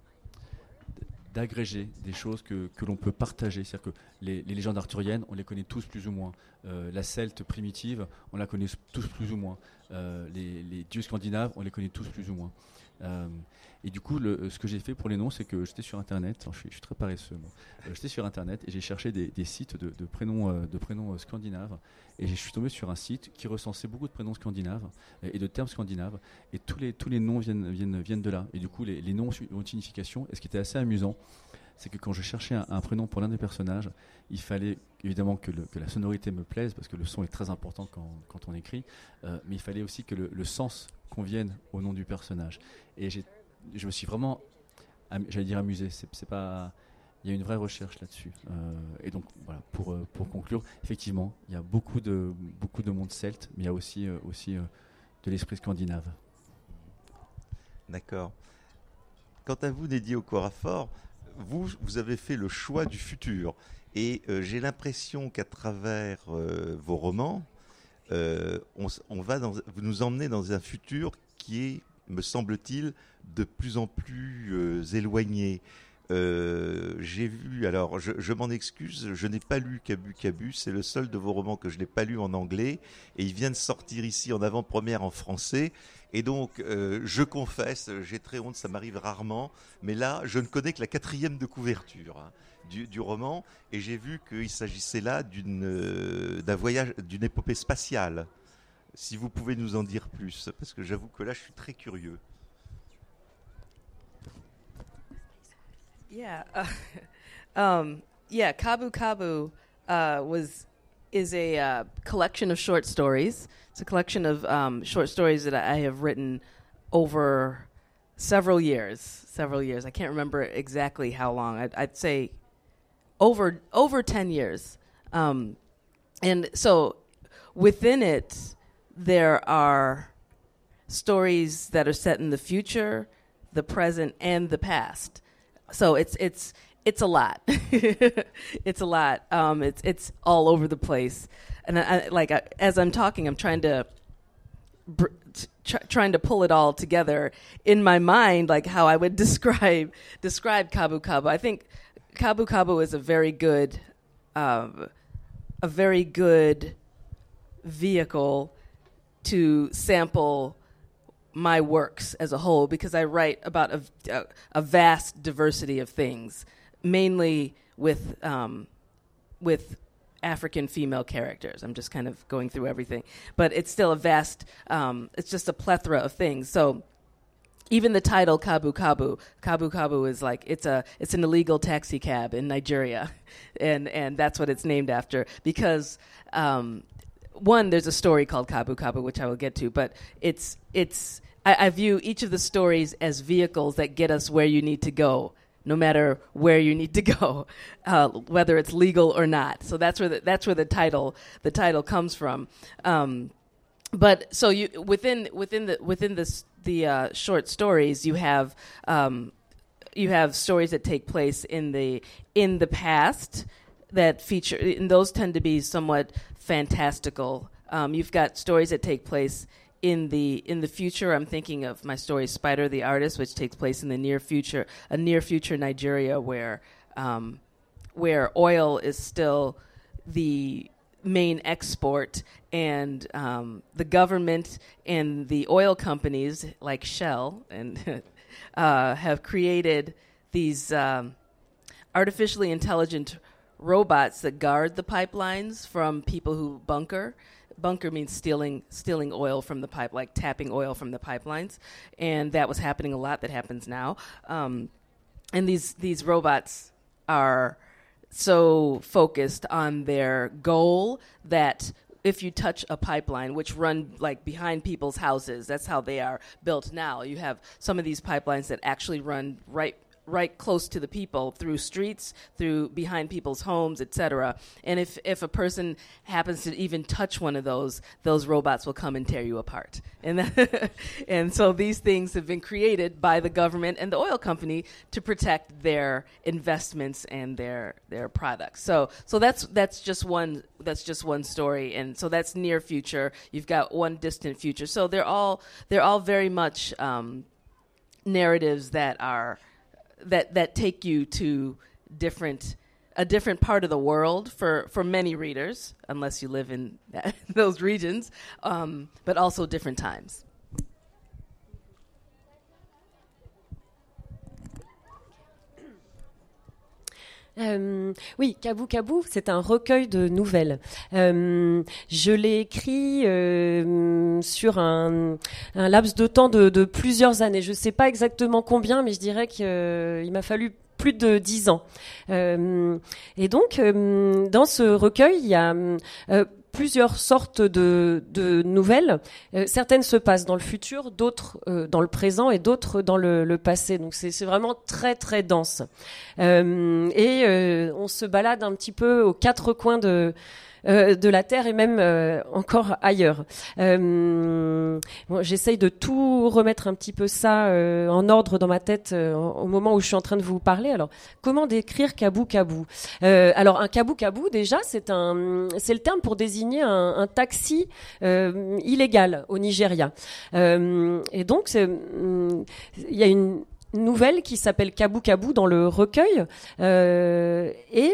d'agréger des choses que, que l'on peut partager. C'est-à-dire que les, les légendes arthuriennes, on les connaît tous plus ou moins. Euh, la celte primitive, on la connaît tous plus ou moins. Euh, les, les dieux scandinaves, on les connaît tous plus ou moins. Euh, et du coup, le, ce que j'ai fait pour les noms, c'est que j'étais sur Internet, je suis, je suis très paresseux, moi. Euh, j'étais sur Internet et j'ai cherché des, des sites de, de prénoms, euh, de prénoms euh, scandinaves, et je suis tombé sur un site qui recensait beaucoup de prénoms scandinaves et, et de termes scandinaves, et tous les, tous les noms viennent, viennent, viennent de là. Et du coup, les, les noms ont une signification, et ce qui était assez amusant, c'est que quand je cherchais un, un prénom pour l'un des personnages, il fallait évidemment que, le, que la sonorité me plaise, parce que le son est très important quand, quand on écrit, euh, mais il fallait aussi que le, le sens convienne au nom du personnage. Et j'ai, je me suis vraiment, am, j'allais dire amusé, c'est, c'est pas, il y a une vraie recherche là-dessus. Euh, et donc voilà, pour, pour conclure, effectivement, il y a beaucoup de, beaucoup de monde celte, mais il y a aussi, euh, aussi euh, de l'esprit scandinave. D'accord. Quant à vous, Neddy Okorafor, vous, vous avez fait le choix du futur. Et euh, j'ai l'impression qu'à travers euh, vos romans, euh, on, on va dans, vous nous emmenez dans un futur qui est, me semble-t-il, de plus en plus euh, éloigné. Euh, j'ai vu, alors je, je m'en excuse, je n'ai pas lu Cabu Cabu, c'est le seul de vos romans que je n'ai pas lu en anglais, et il vient de sortir ici en avant-première en français, et donc euh, je confesse, j'ai très honte, ça m'arrive rarement, mais là je ne connais que la quatrième de couverture hein, du, du roman, et j'ai vu qu'il s'agissait là d'une, euh, d'un voyage, d'une épopée spatiale. Si vous pouvez nous en dire plus, parce que j'avoue que là je suis très curieux. Yeah, uh, um, yeah. Kabu Kabu uh, was is a uh, collection of short stories. It's a collection of um, short stories that I have written over several years. Several years. I can't remember exactly how long. I'd, I'd say over over ten years. Um, and so within it, there are stories that are set in the future, the present, and the past. So it's it's it's a lot. It's a lot. Um, it's it's all over the place, and I, I, like I, as I'm talking, I'm trying to br- tr- trying to pull it all together in my mind, like how I would describe describe Kabu Kabu. I think Kabu Kabu is a very good, um, a very good vehicle to sample my works as a whole, because I write about a, a, a vast diversity of things, mainly with um, with African female characters. I'm just kind of going through everything, but it's still a vast. Um, it's just a plethora of things. So even the title Kabu Kabu, Kabu Kabu is like it's a it's an illegal taxi cab in Nigeria, and and that's what it's named after because um, one there's a story called Kabu Kabu which I will get to, but it's it's I, I view each of the stories as vehicles that get us where you need to go, no matter where you need to go, uh, whether it's legal or not. So that's where the, that's where the title the title comes from. Um, but so you within within the within this. the uh, short stories, you have um, you have stories that take place in the in the past that feature, and those tend to be somewhat fantastical. Um, you've got stories that take place in the in the future. I'm thinking of my story Spider the Artist, which takes place in the near future, a near future Nigeria where um, where oil is still the main export, and um, the government and the oil companies like Shell and uh, have created these um, artificially intelligent robots that guard the pipelines from people who bunker. Bunker means stealing stealing oil from the pipe, like tapping oil from the pipelines, and that was happening a lot. That happens now, um, and these these robots are so focused on their goal that if you touch a pipeline, which run like behind people's houses, that's how they are built now. You have some of these pipelines that actually run right right close to the people through streets, through behind people's homes, et cetera. And if, if a person happens to even touch one of those, those robots will come and tear you apart. And that and so these things have been created by the government and the oil company to protect their investments and their their products. So so that's that's just one that's just one story, and so that's near future. You've got one distant future. So they're all they're all very much um, narratives that are. that that take you to different a different part of the world for, for many readers, unless you live in that, those regions, um, but also different times. Euh, oui, Kabu Kabu, c'est un recueil de nouvelles. Euh, je l'ai écrit euh, sur un, un laps de temps de, de plusieurs années. Je ne sais pas exactement combien, mais je dirais qu'il euh, m'a fallu plus de dix ans. Euh, et donc, euh, dans ce recueil, il y a euh, plusieurs sortes de, de nouvelles. Euh, certaines se passent dans le futur, d'autres euh, dans le présent et d'autres dans le, le passé. Donc c'est, c'est vraiment très très dense. Euh, et euh, on se balade un petit peu aux quatre coins de Euh, de la Terre et même euh, encore ailleurs. Euh, bon, j'essaye de tout remettre un petit peu ça euh, en ordre dans ma tête euh, au moment où je suis en train de vous parler. Alors, comment décrire Kabu Kabu ? euh, Alors, un Kabu Kabu, déjà, c'est un, c'est le terme pour désigner un, un taxi euh, illégal au Nigeria. Euh, et donc, c'est, il y a une nouvelle qui s'appelle Kabu Kabu dans le recueil euh, et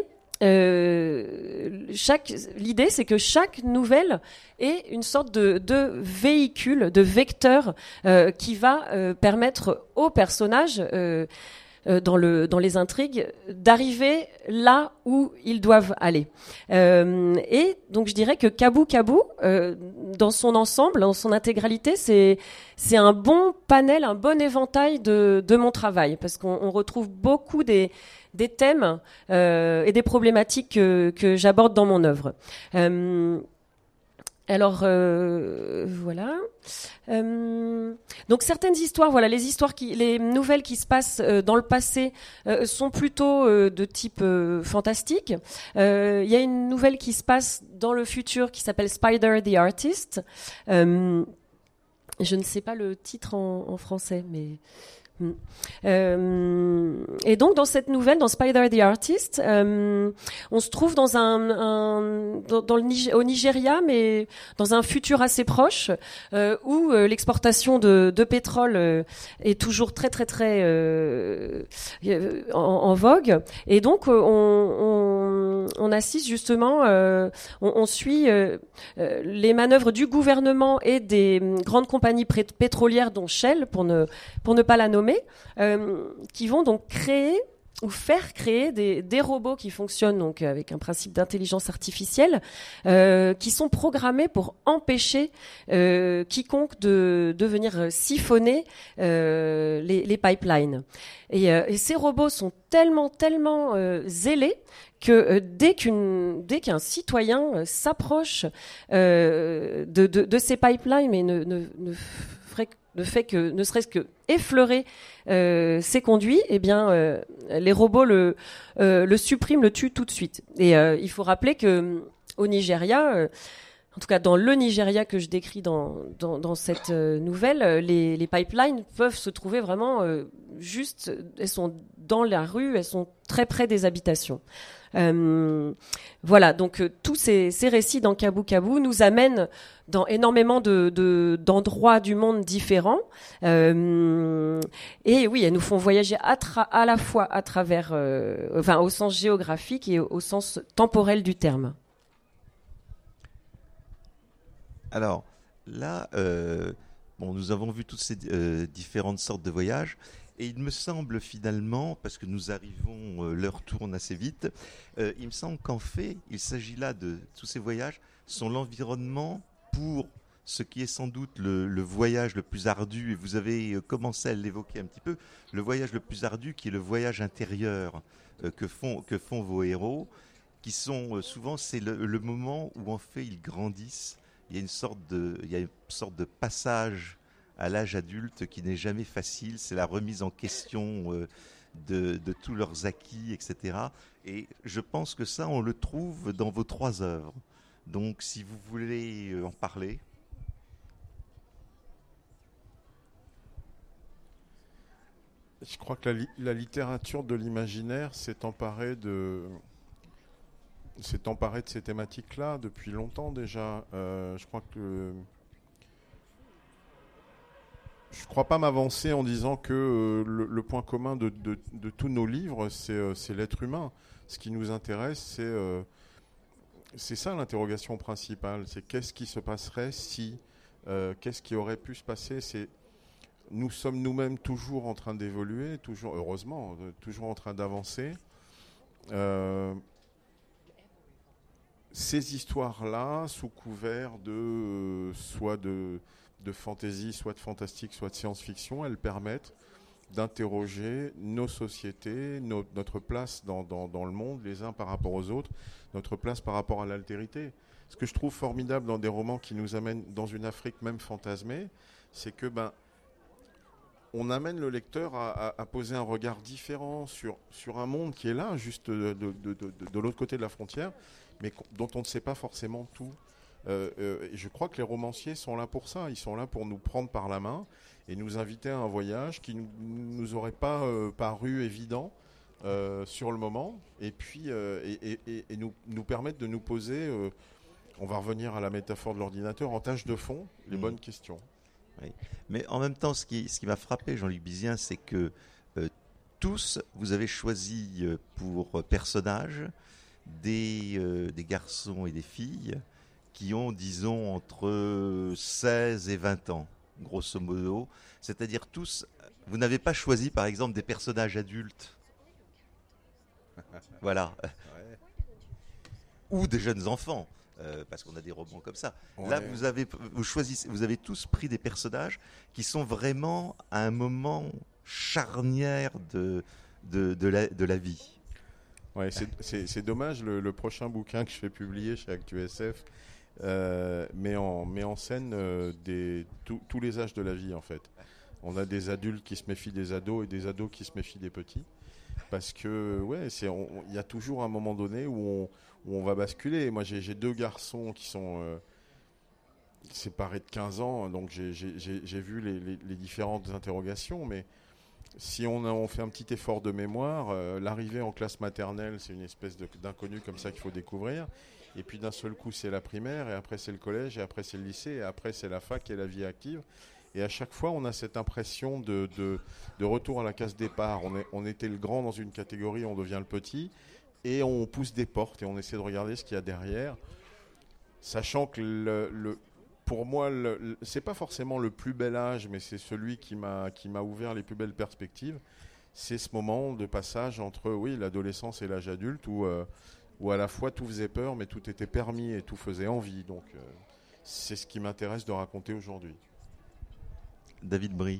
Euh, chaque, l'idée, c'est que chaque nouvelle est une sorte de, de véhicule, de vecteur euh, qui va euh, permettre aux personnages euh, euh, dans, le, dans les intrigues d'arriver là où ils doivent aller. Euh, et donc, je dirais que Kabu Kabu, euh, dans son ensemble, dans son intégralité, c'est, c'est un bon panel, un bon éventail de, de mon travail, parce qu'on on retrouve beaucoup des des thèmes euh, et des problématiques que, que j'aborde dans mon œuvre. Euh, alors, euh, voilà. Euh, donc, certaines histoires, voilà, les histoires qui, les nouvelles qui se passent euh, dans le passé euh, sont plutôt euh, de type euh, fantastique. Il euh, y a une nouvelle qui se passe dans le futur qui s'appelle Spider the Artist. Euh, je ne sais pas le titre en, en français, mais... Euh, et donc dans cette nouvelle, dans Spider the Artist, euh, on se trouve dans un, un dans, dans le Niger, au Nigeria, mais dans un futur assez proche, euh, où euh, l'exportation de, de pétrole euh, est toujours très très très euh, en, en vogue. Et donc euh, on, on, on assiste justement, euh, on, on suit euh, euh, les manœuvres du gouvernement et des grandes compagnies pétrolières, dont Shell, pour ne pour ne pas la nommer. Euh, qui vont donc créer ou faire créer des, des robots qui fonctionnent donc avec un principe d'intelligence artificielle, euh, qui sont programmés pour empêcher euh, quiconque de, de venir siphonner euh, les, les pipelines. Et, euh, et ces robots sont tellement, tellement euh, zélés que euh, dès qu'une, dès qu'un citoyen euh, s'approche euh, de, de, de ces pipelines, mais ne, ne, ne ferait le fait que, ne serait-ce que effleurer euh, ces conduits, eh bien, euh, les robots le, euh, le suppriment, le tuent tout de suite. Et euh, il faut rappeler que au Nigeria, euh, en tout cas dans le Nigeria que je décris dans, dans, dans cette euh, nouvelle, les, les pipelines peuvent se trouver vraiment euh, juste, elles sont dans la rue, elles sont très près des habitations. Euh, voilà, donc euh, tous ces, ces récits dans Kabou Kabou nous amènent dans énormément de, de, d'endroits du monde différents. Euh, et oui, elles nous font voyager à, tra- à la fois à travers, euh, enfin, au sens géographique et au, au sens temporel du terme. Alors là, euh, bon, nous avons vu toutes ces euh, différentes sortes de voyages. Et il me semble finalement, parce que nous arrivons, euh, l'heure tourne assez vite, euh, il me semble qu'en fait, il s'agit là de tous ces voyages, sont l'environnement pour ce qui est sans doute le, le voyage le plus ardu, et vous avez euh, commencé à l'évoquer un petit peu, le voyage le plus ardu qui est le voyage intérieur euh, que, font, que font vos héros, qui sont euh, souvent, c'est le, le moment où en fait ils grandissent, il y a une sorte de, il y a une sorte de passage à l'âge adulte qui n'est jamais facile, c'est la remise en question euh, de, de tous leurs acquis, et cetera. Et je pense que ça, on le trouve dans vos trois œuvres. Donc, si vous voulez en parler. Je crois que la, li- la littérature de l'imaginaire s'est emparée de, s'est emparée de ces thématiques-là depuis longtemps déjà. Euh, je crois que Je ne crois pas m'avancer en disant que euh, le, le point commun de, de, de tous nos livres, c'est, euh, c'est l'être humain. Ce qui nous intéresse, c'est, euh, c'est ça l'interrogation principale. C'est qu'est-ce qui se passerait si, euh, qu'est-ce qui aurait pu se passer. C'est, nous sommes nous-mêmes toujours en train d'évoluer, toujours, heureusement, euh, toujours en train d'avancer. Euh, ces histoires-là, sous couvert de euh, soit de de fantasy, soit de fantastique, soit de science-fiction, elles permettent d'interroger nos sociétés, nos, notre place dans, dans, dans le monde, les uns par rapport aux autres, notre place par rapport à l'altérité. Ce que je trouve formidable dans des romans qui nous amènent dans une Afrique même fantasmée, c'est que ben, on amène le lecteur à, à, à poser un regard différent sur, sur un monde qui est là, juste de, de, de, de, de l'autre côté de la frontière, mais dont on ne sait pas forcément tout. Euh, euh, je crois que les romanciers sont là pour ça. Ils sont là pour nous prendre par la main et nous inviter à un voyage qui ne nous, nous aurait pas euh, paru évident euh, sur le moment, et puis euh, et, et, et nous, nous permettre de nous poser, euh, on va revenir à la métaphore de l'ordinateur, en tâche de fond, les mmh. bonnes questions. Oui. Mais en même temps, ce qui, ce qui m'a frappé, Jean-Luc Bizien, c'est que euh, tous, vous avez choisi euh, pour personnages des, euh, des garçons et des filles qui ont, disons, entre seize et vingt ans, grosso modo. C'est-à-dire tous, vous n'avez pas choisi, par exemple, des personnages adultes. Voilà. Ouais. Ou des jeunes enfants, euh, parce qu'on a des romans comme ça. Ouais. Là, vous avez, vous, choisissez, vous avez tous pris des personnages qui sont vraiment à un moment charnière de, de, de, la, de la vie. Ouais, c'est, c'est, c'est dommage, le, le prochain bouquin que je vais publier chez ActuSF, Euh, met, en, met en scène euh, des, tous les âges de la vie en fait. On a des adultes qui se méfient des ados et des ados qui se méfient des petits, parce que ouais, c'est, il y a toujours un moment donné où on, où on va basculer. Moi j'ai, j'ai deux garçons qui sont euh, séparés de quinze ans, donc j'ai, j'ai, j'ai, j'ai vu les, les, les différentes interrogations, mais si on, a, on fait un petit effort de mémoire, euh, l'arrivée en classe maternelle, c'est une espèce de, d'inconnu comme ça qu'il faut découvrir. Et puis d'un seul coup, c'est la primaire, et après c'est le collège, et après c'est le lycée, et après c'est la fac et la vie active. Et à chaque fois, on a cette impression de, de, de retour à la case départ. On, est, on était le grand dans une catégorie, on devient le petit, et on pousse des portes, et on essaie de regarder ce qu'il y a derrière, sachant que le, le, pour moi, le, le, c'est pas forcément le plus bel âge, mais c'est celui qui m'a, qui m'a ouvert les plus belles perspectives. c'est ce moment de passage entre oui, l'adolescence et l'âge adulte où, euh, où à la fois tout faisait peur, mais tout était permis et tout faisait envie. Donc euh, c'est ce qui m'intéresse de raconter aujourd'hui. David Brie.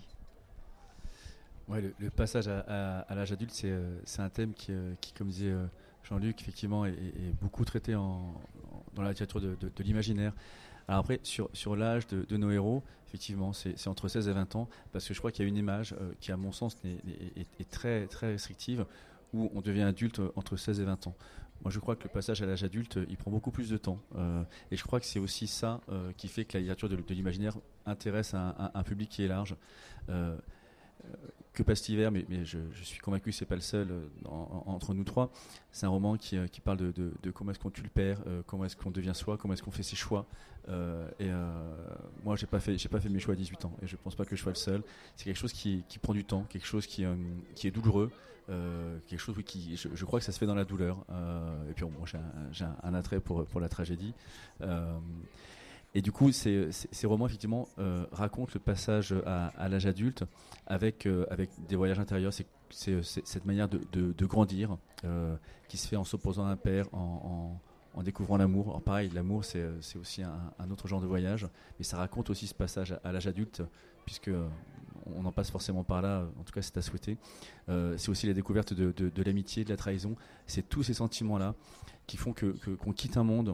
Ouais, le, le passage à, à, à l'âge adulte, c'est, euh, c'est un thème qui, euh, qui comme disait euh, Jean-Luc, effectivement, est, est beaucoup traité en, en, dans la littérature de, de, de l'imaginaire. Alors après, sur, sur l'âge de, de nos héros, effectivement, c'est, c'est entre seize et vingt ans, parce que je crois qu'il y a une image euh, qui, à mon sens, est, est, est, est très, très restrictive, où on devient adulte entre seize et vingt ans. Moi, je crois que le passage à l'âge adulte, il prend beaucoup plus de temps. Euh, et je crois que c'est aussi ça euh, qui fait que la littérature de, de l'imaginaire intéresse un, un, un public qui est large. Euh, Que passe l'hiver, mais, mais je, je suis convaincu que c'est pas le seul euh, en, en, entre nous trois. C'est un roman qui, euh, qui parle de, de, de comment est-ce qu'on tue le père, euh, comment est-ce qu'on devient soi, comment est-ce qu'on fait ses choix. Euh, et euh, moi, j'ai pas fait, j'ai pas fait mes choix à dix-huit ans, et je pense pas que je sois le seul. C'est quelque chose qui, qui prend du temps, quelque chose qui, euh, qui est douloureux, euh, quelque chose qui, je, je crois que ça se fait dans la douleur. Euh, et puis bon, j'ai, un, j'ai un, un attrait pour pour la tragédie. Euh, Et du coup, ces, ces, ces romans, effectivement, euh, racontent le passage à, à l'âge adulte avec, euh, avec des voyages intérieurs. C'est, c'est, c'est cette manière de, de, de grandir euh, qui se fait en s'opposant à un père, en, en, en découvrant l'amour. Alors pareil, l'amour, c'est, c'est aussi un, un autre genre de voyage, mais ça raconte aussi ce passage à, à l'âge adulte, puisque on en passe forcément par là, en tout cas c'est à souhaiter. Euh, c'est aussi la découverte de, de, de l'amitié, de la trahison. C'est tous ces sentiments-là qui font que, que, qu'on quitte un monde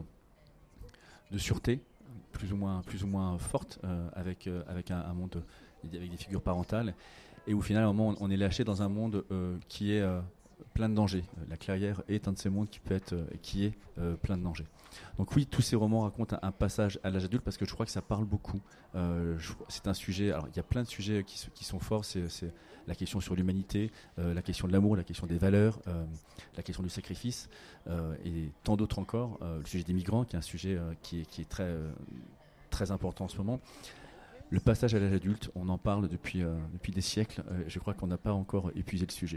de sûreté, plus ou moins, plus ou moins forte, euh, avec, euh, avec un, un monde, avec des figures parentales, et où finalement on, on est lâché dans un monde euh, qui est euh, plein de dangers. La Clairière est un de ces mondes qui peut être, euh, qui est euh, plein de dangers. Donc oui, tous ces romans racontent un, un passage à l'âge adulte parce que je crois que ça parle beaucoup. Euh, je, c'est un sujet, alors il y a plein de sujets qui, qui sont forts, c'est, c'est la question sur l'humanité, euh, la question de l'amour, la question des valeurs, euh, la question du sacrifice, euh, et tant d'autres encore. Euh, le sujet des migrants, qui est un sujet euh, qui, est, qui est très, euh, très important en ce moment. Le passage à l'âge adulte, on en parle depuis, euh, depuis des siècles. Euh, je crois qu'on n'a pas encore épuisé le sujet.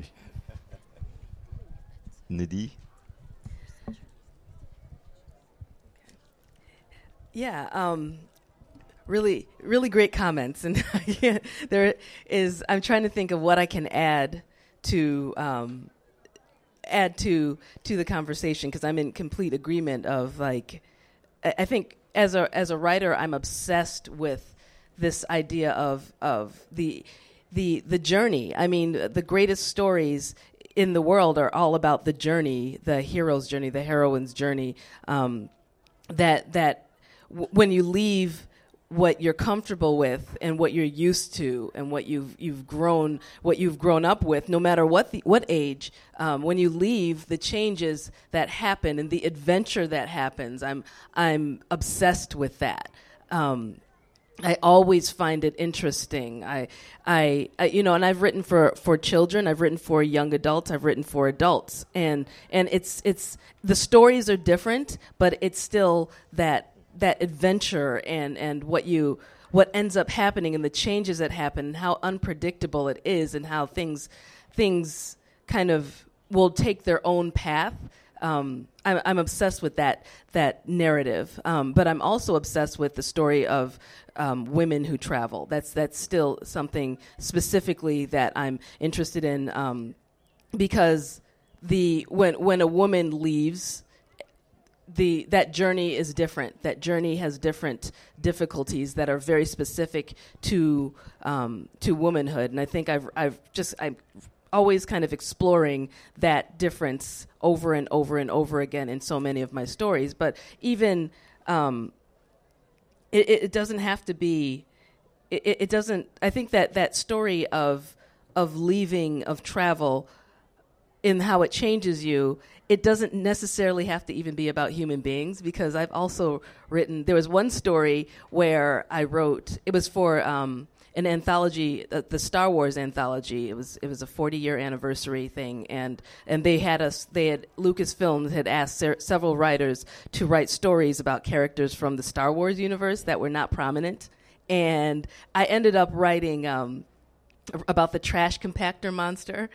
Neddy. Yeah, um, really, really great comments, and yeah, there is. I'm trying to think of what I can add to um, add to to the conversation because I'm in complete agreement. Of like, I, I think as a as a writer, I'm obsessed with this idea of of the the the journey. I mean, the greatest stories in the world are all about the journey, the hero's journey, the heroine's journey. Um, that that. When you leave what you're comfortable with and what you're used to and what you've you've grown what you've grown up with, no matter what the, what age, um, when you leave, the changes that happen and the adventure that happens, I'm I'm obsessed with that. Um, I always find it interesting. I, I, I, you know, and I've written for, for children. I've written for young adults. I've written for adults, and and it's it's the stories are different, but it's still that. that adventure and, and what you what ends up happening and the changes that happen and how unpredictable it is and how things things kind of will take their own path. Um, I'm, I'm obsessed with that that narrative, um, but I'm also obsessed with the story of um, women who travel. That's that's still something specifically that I'm interested in um, because the when when a woman leaves. The that journey is different. That journey has different difficulties that are very specific to um, to womanhood, and I think I've I've just I'm always kind of exploring that difference over and over and over again in so many of my stories. But even um, it, it doesn't have to be. It, it doesn't. I think that that story of of leaving, of travel, in how it changes you. It doesn't necessarily have to even be about human beings because I've also written, there was one story where I wrote, it was for um, an anthology, uh, the Star Wars anthology. It was it was a forty-year anniversary thing, and and they had us, they had, Lucasfilm had asked ser- several writers to write stories about characters from the Star Wars universe that were not prominent. And I ended up writing um, about the trash compactor monster.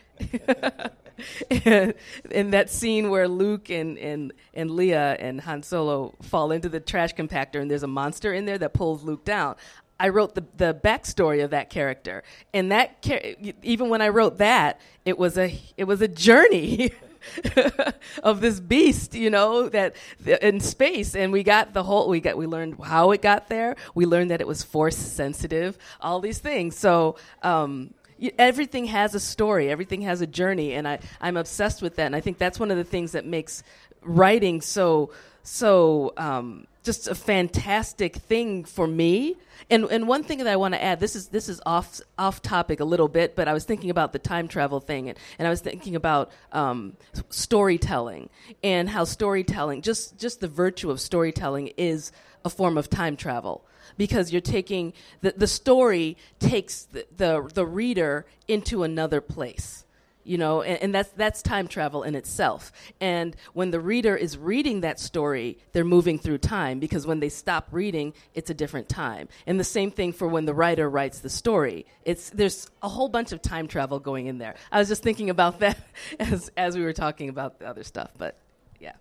In that scene where Luke and, and, and Leia and Han Solo fall into the trash compactor and there's a monster in there that pulls Luke down, I wrote the the backstory of that character, and that char- even when I wrote that, it was a it was a journey. Of this beast, you know, that in space, and we got the whole. We got we learned how it got there. We learned that it was force sensitive. All these things. So um, y- everything has a story. Everything has a journey, and I I'm obsessed with that. And I think that's one of the things that makes writing so so um, just a fantastic thing for me. And and one thing that I want to add, this is this is off off topic a little bit, but I was thinking about the time travel thing, and, and I was thinking about um, storytelling and how storytelling, just just the virtue of storytelling, is a form of time travel, because you're taking the the story takes the the, the reader into another place. You know, and, and that's that's time travel in itself. And when the reader is reading that story, they're moving through time, because when they stop reading, it's a different time. And the same thing for when the writer writes the story. It's there's a whole bunch of time travel going in there. I was just thinking about that as as we were talking about the other stuff, but yeah.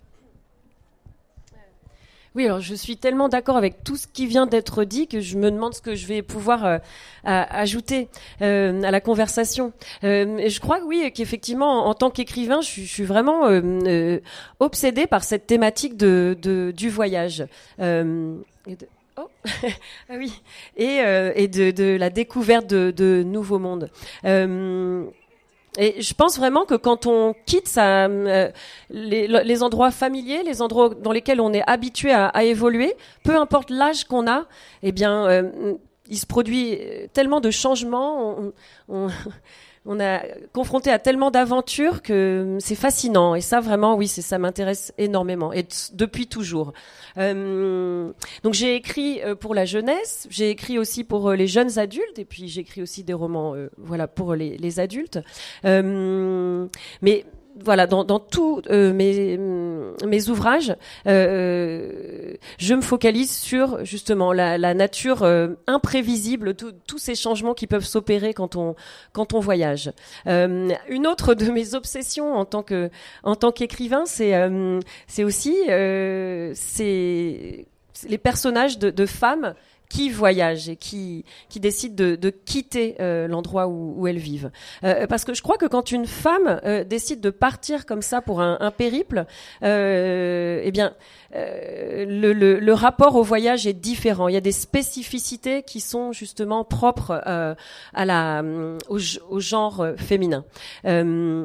Oui, alors je suis tellement d'accord avec tout ce qui vient d'être dit que je me demande ce que je vais pouvoir euh, à, ajouter euh, à la conversation. Euh, et je crois, oui, qu'effectivement, en, en tant qu'écrivain, je, je suis vraiment euh, euh, obsédée par cette thématique de, de du voyage. Euh, et de, oh, ah oui, et, euh, et de, de la découverte de, de nouveaux mondes. Euh, Et je pense vraiment que quand on quitte ça, euh, les, les endroits familiers, les endroits dans lesquels on est habitué à, à évoluer, peu importe l'âge qu'on a, eh bien, euh, il se produit tellement de changements. On, on, on a confronté à tellement d'aventures que c'est fascinant. Et ça, vraiment, oui, c'est, ça m'intéresse énormément. Et t- depuis toujours. Euh, donc j'ai écrit euh, pour la jeunesse, j'ai écrit aussi pour euh, les jeunes adultes, et puis j'ai écrit aussi des romans, euh, voilà, pour les, les adultes. Euh, mais voilà, dans, dans tous euh, mes, mes ouvrages, euh, je me focalise sur justement la, la nature euh, imprévisible, tous ces changements qui peuvent s'opérer quand on quand on voyage. Euh, une autre de mes obsessions en tant que en tant qu'écrivain, c'est euh, c'est aussi euh, c'est les personnages de, de femmes qui voyagent et qui qui décident de, de quitter euh, l'endroit où, où elles vivent. Euh, parce que je crois que quand une femme euh, décide de partir comme ça pour un, un périple, euh, eh bien, euh, le, le, le rapport au voyage est différent. Il y a des spécificités qui sont justement propres euh, à la au, au genre féminin. Euh,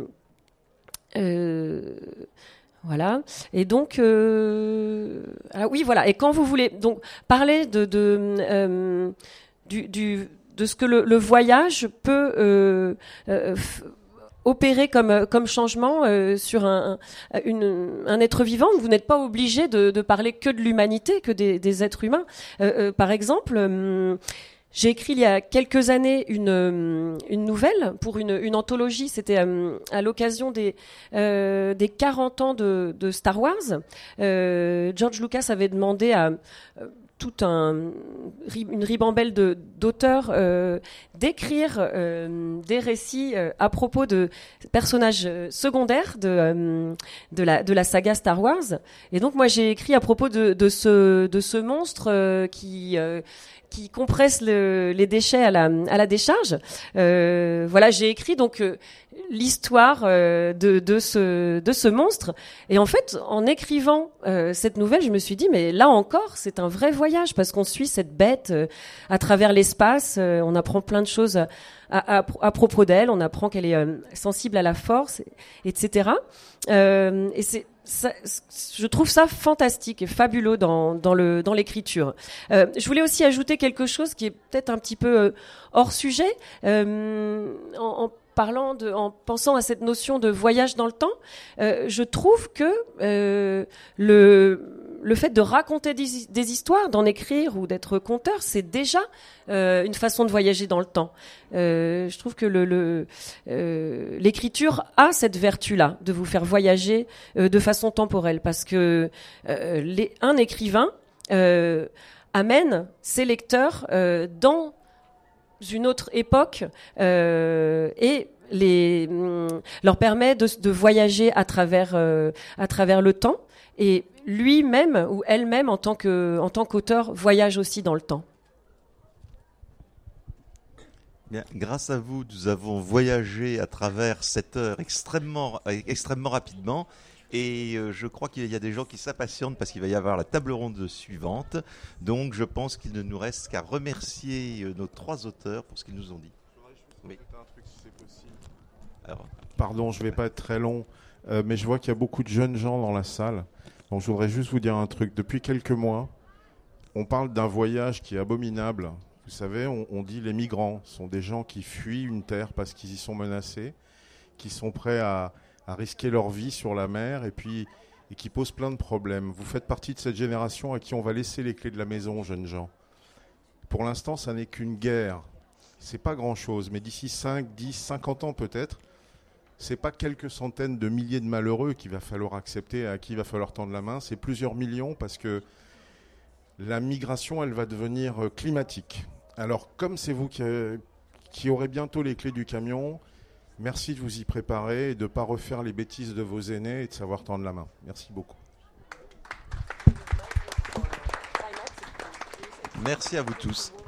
euh, Voilà. Et donc, euh, ah oui, voilà. Et quand vous voulez donc parler de, de euh, du, du de ce que le, le voyage peut euh, euh, f- opérer comme comme changement euh, sur un une, un être vivant, vous n'êtes pas obligé de, de parler que de l'humanité, que des, des êtres humains. Euh, euh, par exemple. Euh, J'ai écrit il y a quelques années une une nouvelle pour une une anthologie. C'était euh, à l'occasion des euh, des quarante ans de de Star Wars. Euh, George Lucas avait demandé à euh, tout un une ribambelle de d'auteurs euh, d'écrire euh, des récits euh, à propos de personnages secondaires de euh, de la de la saga Star Wars. Et donc moi j'ai écrit à propos de de ce de ce monstre euh, qui euh, qui compresse le, les déchets à la, à la décharge. Euh, voilà, j'ai écrit donc euh, l'histoire euh, de, de ce, de ce monstre. Et en fait, en écrivant euh, cette nouvelle, je me suis dit, mais là encore, c'est un vrai voyage parce qu'on suit cette bête euh, à travers l'espace. Euh, on apprend plein de choses à, à, à propos d'elle. On apprend qu'elle est euh, sensible à la force, et cetera. Euh, et c'est Ça, je trouve ça fantastique et fabuleux dans, dans, le, dans l'écriture. Euh, je voulais aussi ajouter quelque chose qui est peut-être un petit peu euh, hors sujet, euh, en, en parlant de, en pensant à cette notion de voyage dans le temps. Euh, je trouve que euh, le le fait de raconter des, des histoires, d'en écrire ou d'être conteur, c'est déjà euh, une façon de voyager dans le temps. Euh, je trouve que le, le, euh, l'écriture a cette vertu-là, de vous faire voyager euh, de façon temporelle, parce que euh, les, un écrivain euh, amène ses lecteurs euh, dans une autre époque euh, et les, leur permet de, de voyager à travers, euh, à travers le temps. Et lui-même ou elle-même, en tant que, en tant qu'auteur, voyage aussi dans le temps. Bien, grâce à vous, nous avons voyagé à travers cette heure extrêmement, extrêmement rapidement. Et euh, je crois qu'il y a des gens qui s'impatientent parce qu'il va y avoir la table ronde suivante. Donc je pense qu'il ne nous reste qu'à remercier euh, nos trois auteurs pour ce qu'ils nous ont dit. Oui. Un truc, si c'est possible. Alors, Pardon, je ne vais pas être très long, euh, mais je vois qu'il y a beaucoup de jeunes gens dans la salle. Donc je voudrais juste vous dire un truc. Depuis quelques mois, on parle d'un voyage qui est abominable. Vous savez, on, on dit les migrants sont des gens qui fuient une terre parce qu'ils y sont menacés, qui sont prêts à, à risquer leur vie sur la mer et puis et qui posent plein de problèmes. Vous faites partie de cette génération à qui on va laisser les clés de la maison, jeunes gens. Pour l'instant, ça n'est qu'une guerre. C'est pas grand-chose, mais d'ici cinq, dix, cinquante ans peut-être, c'est pas quelques centaines de milliers de malheureux qu'il va falloir accepter, à qui il va falloir tendre la main, c'est plusieurs millions parce que la migration, elle va devenir climatique. Alors, comme c'est vous qui, qui aurez bientôt les clés du camion, merci de vous y préparer et de ne pas refaire les bêtises de vos aînés et de savoir tendre la main. Merci beaucoup. merci à vous tous.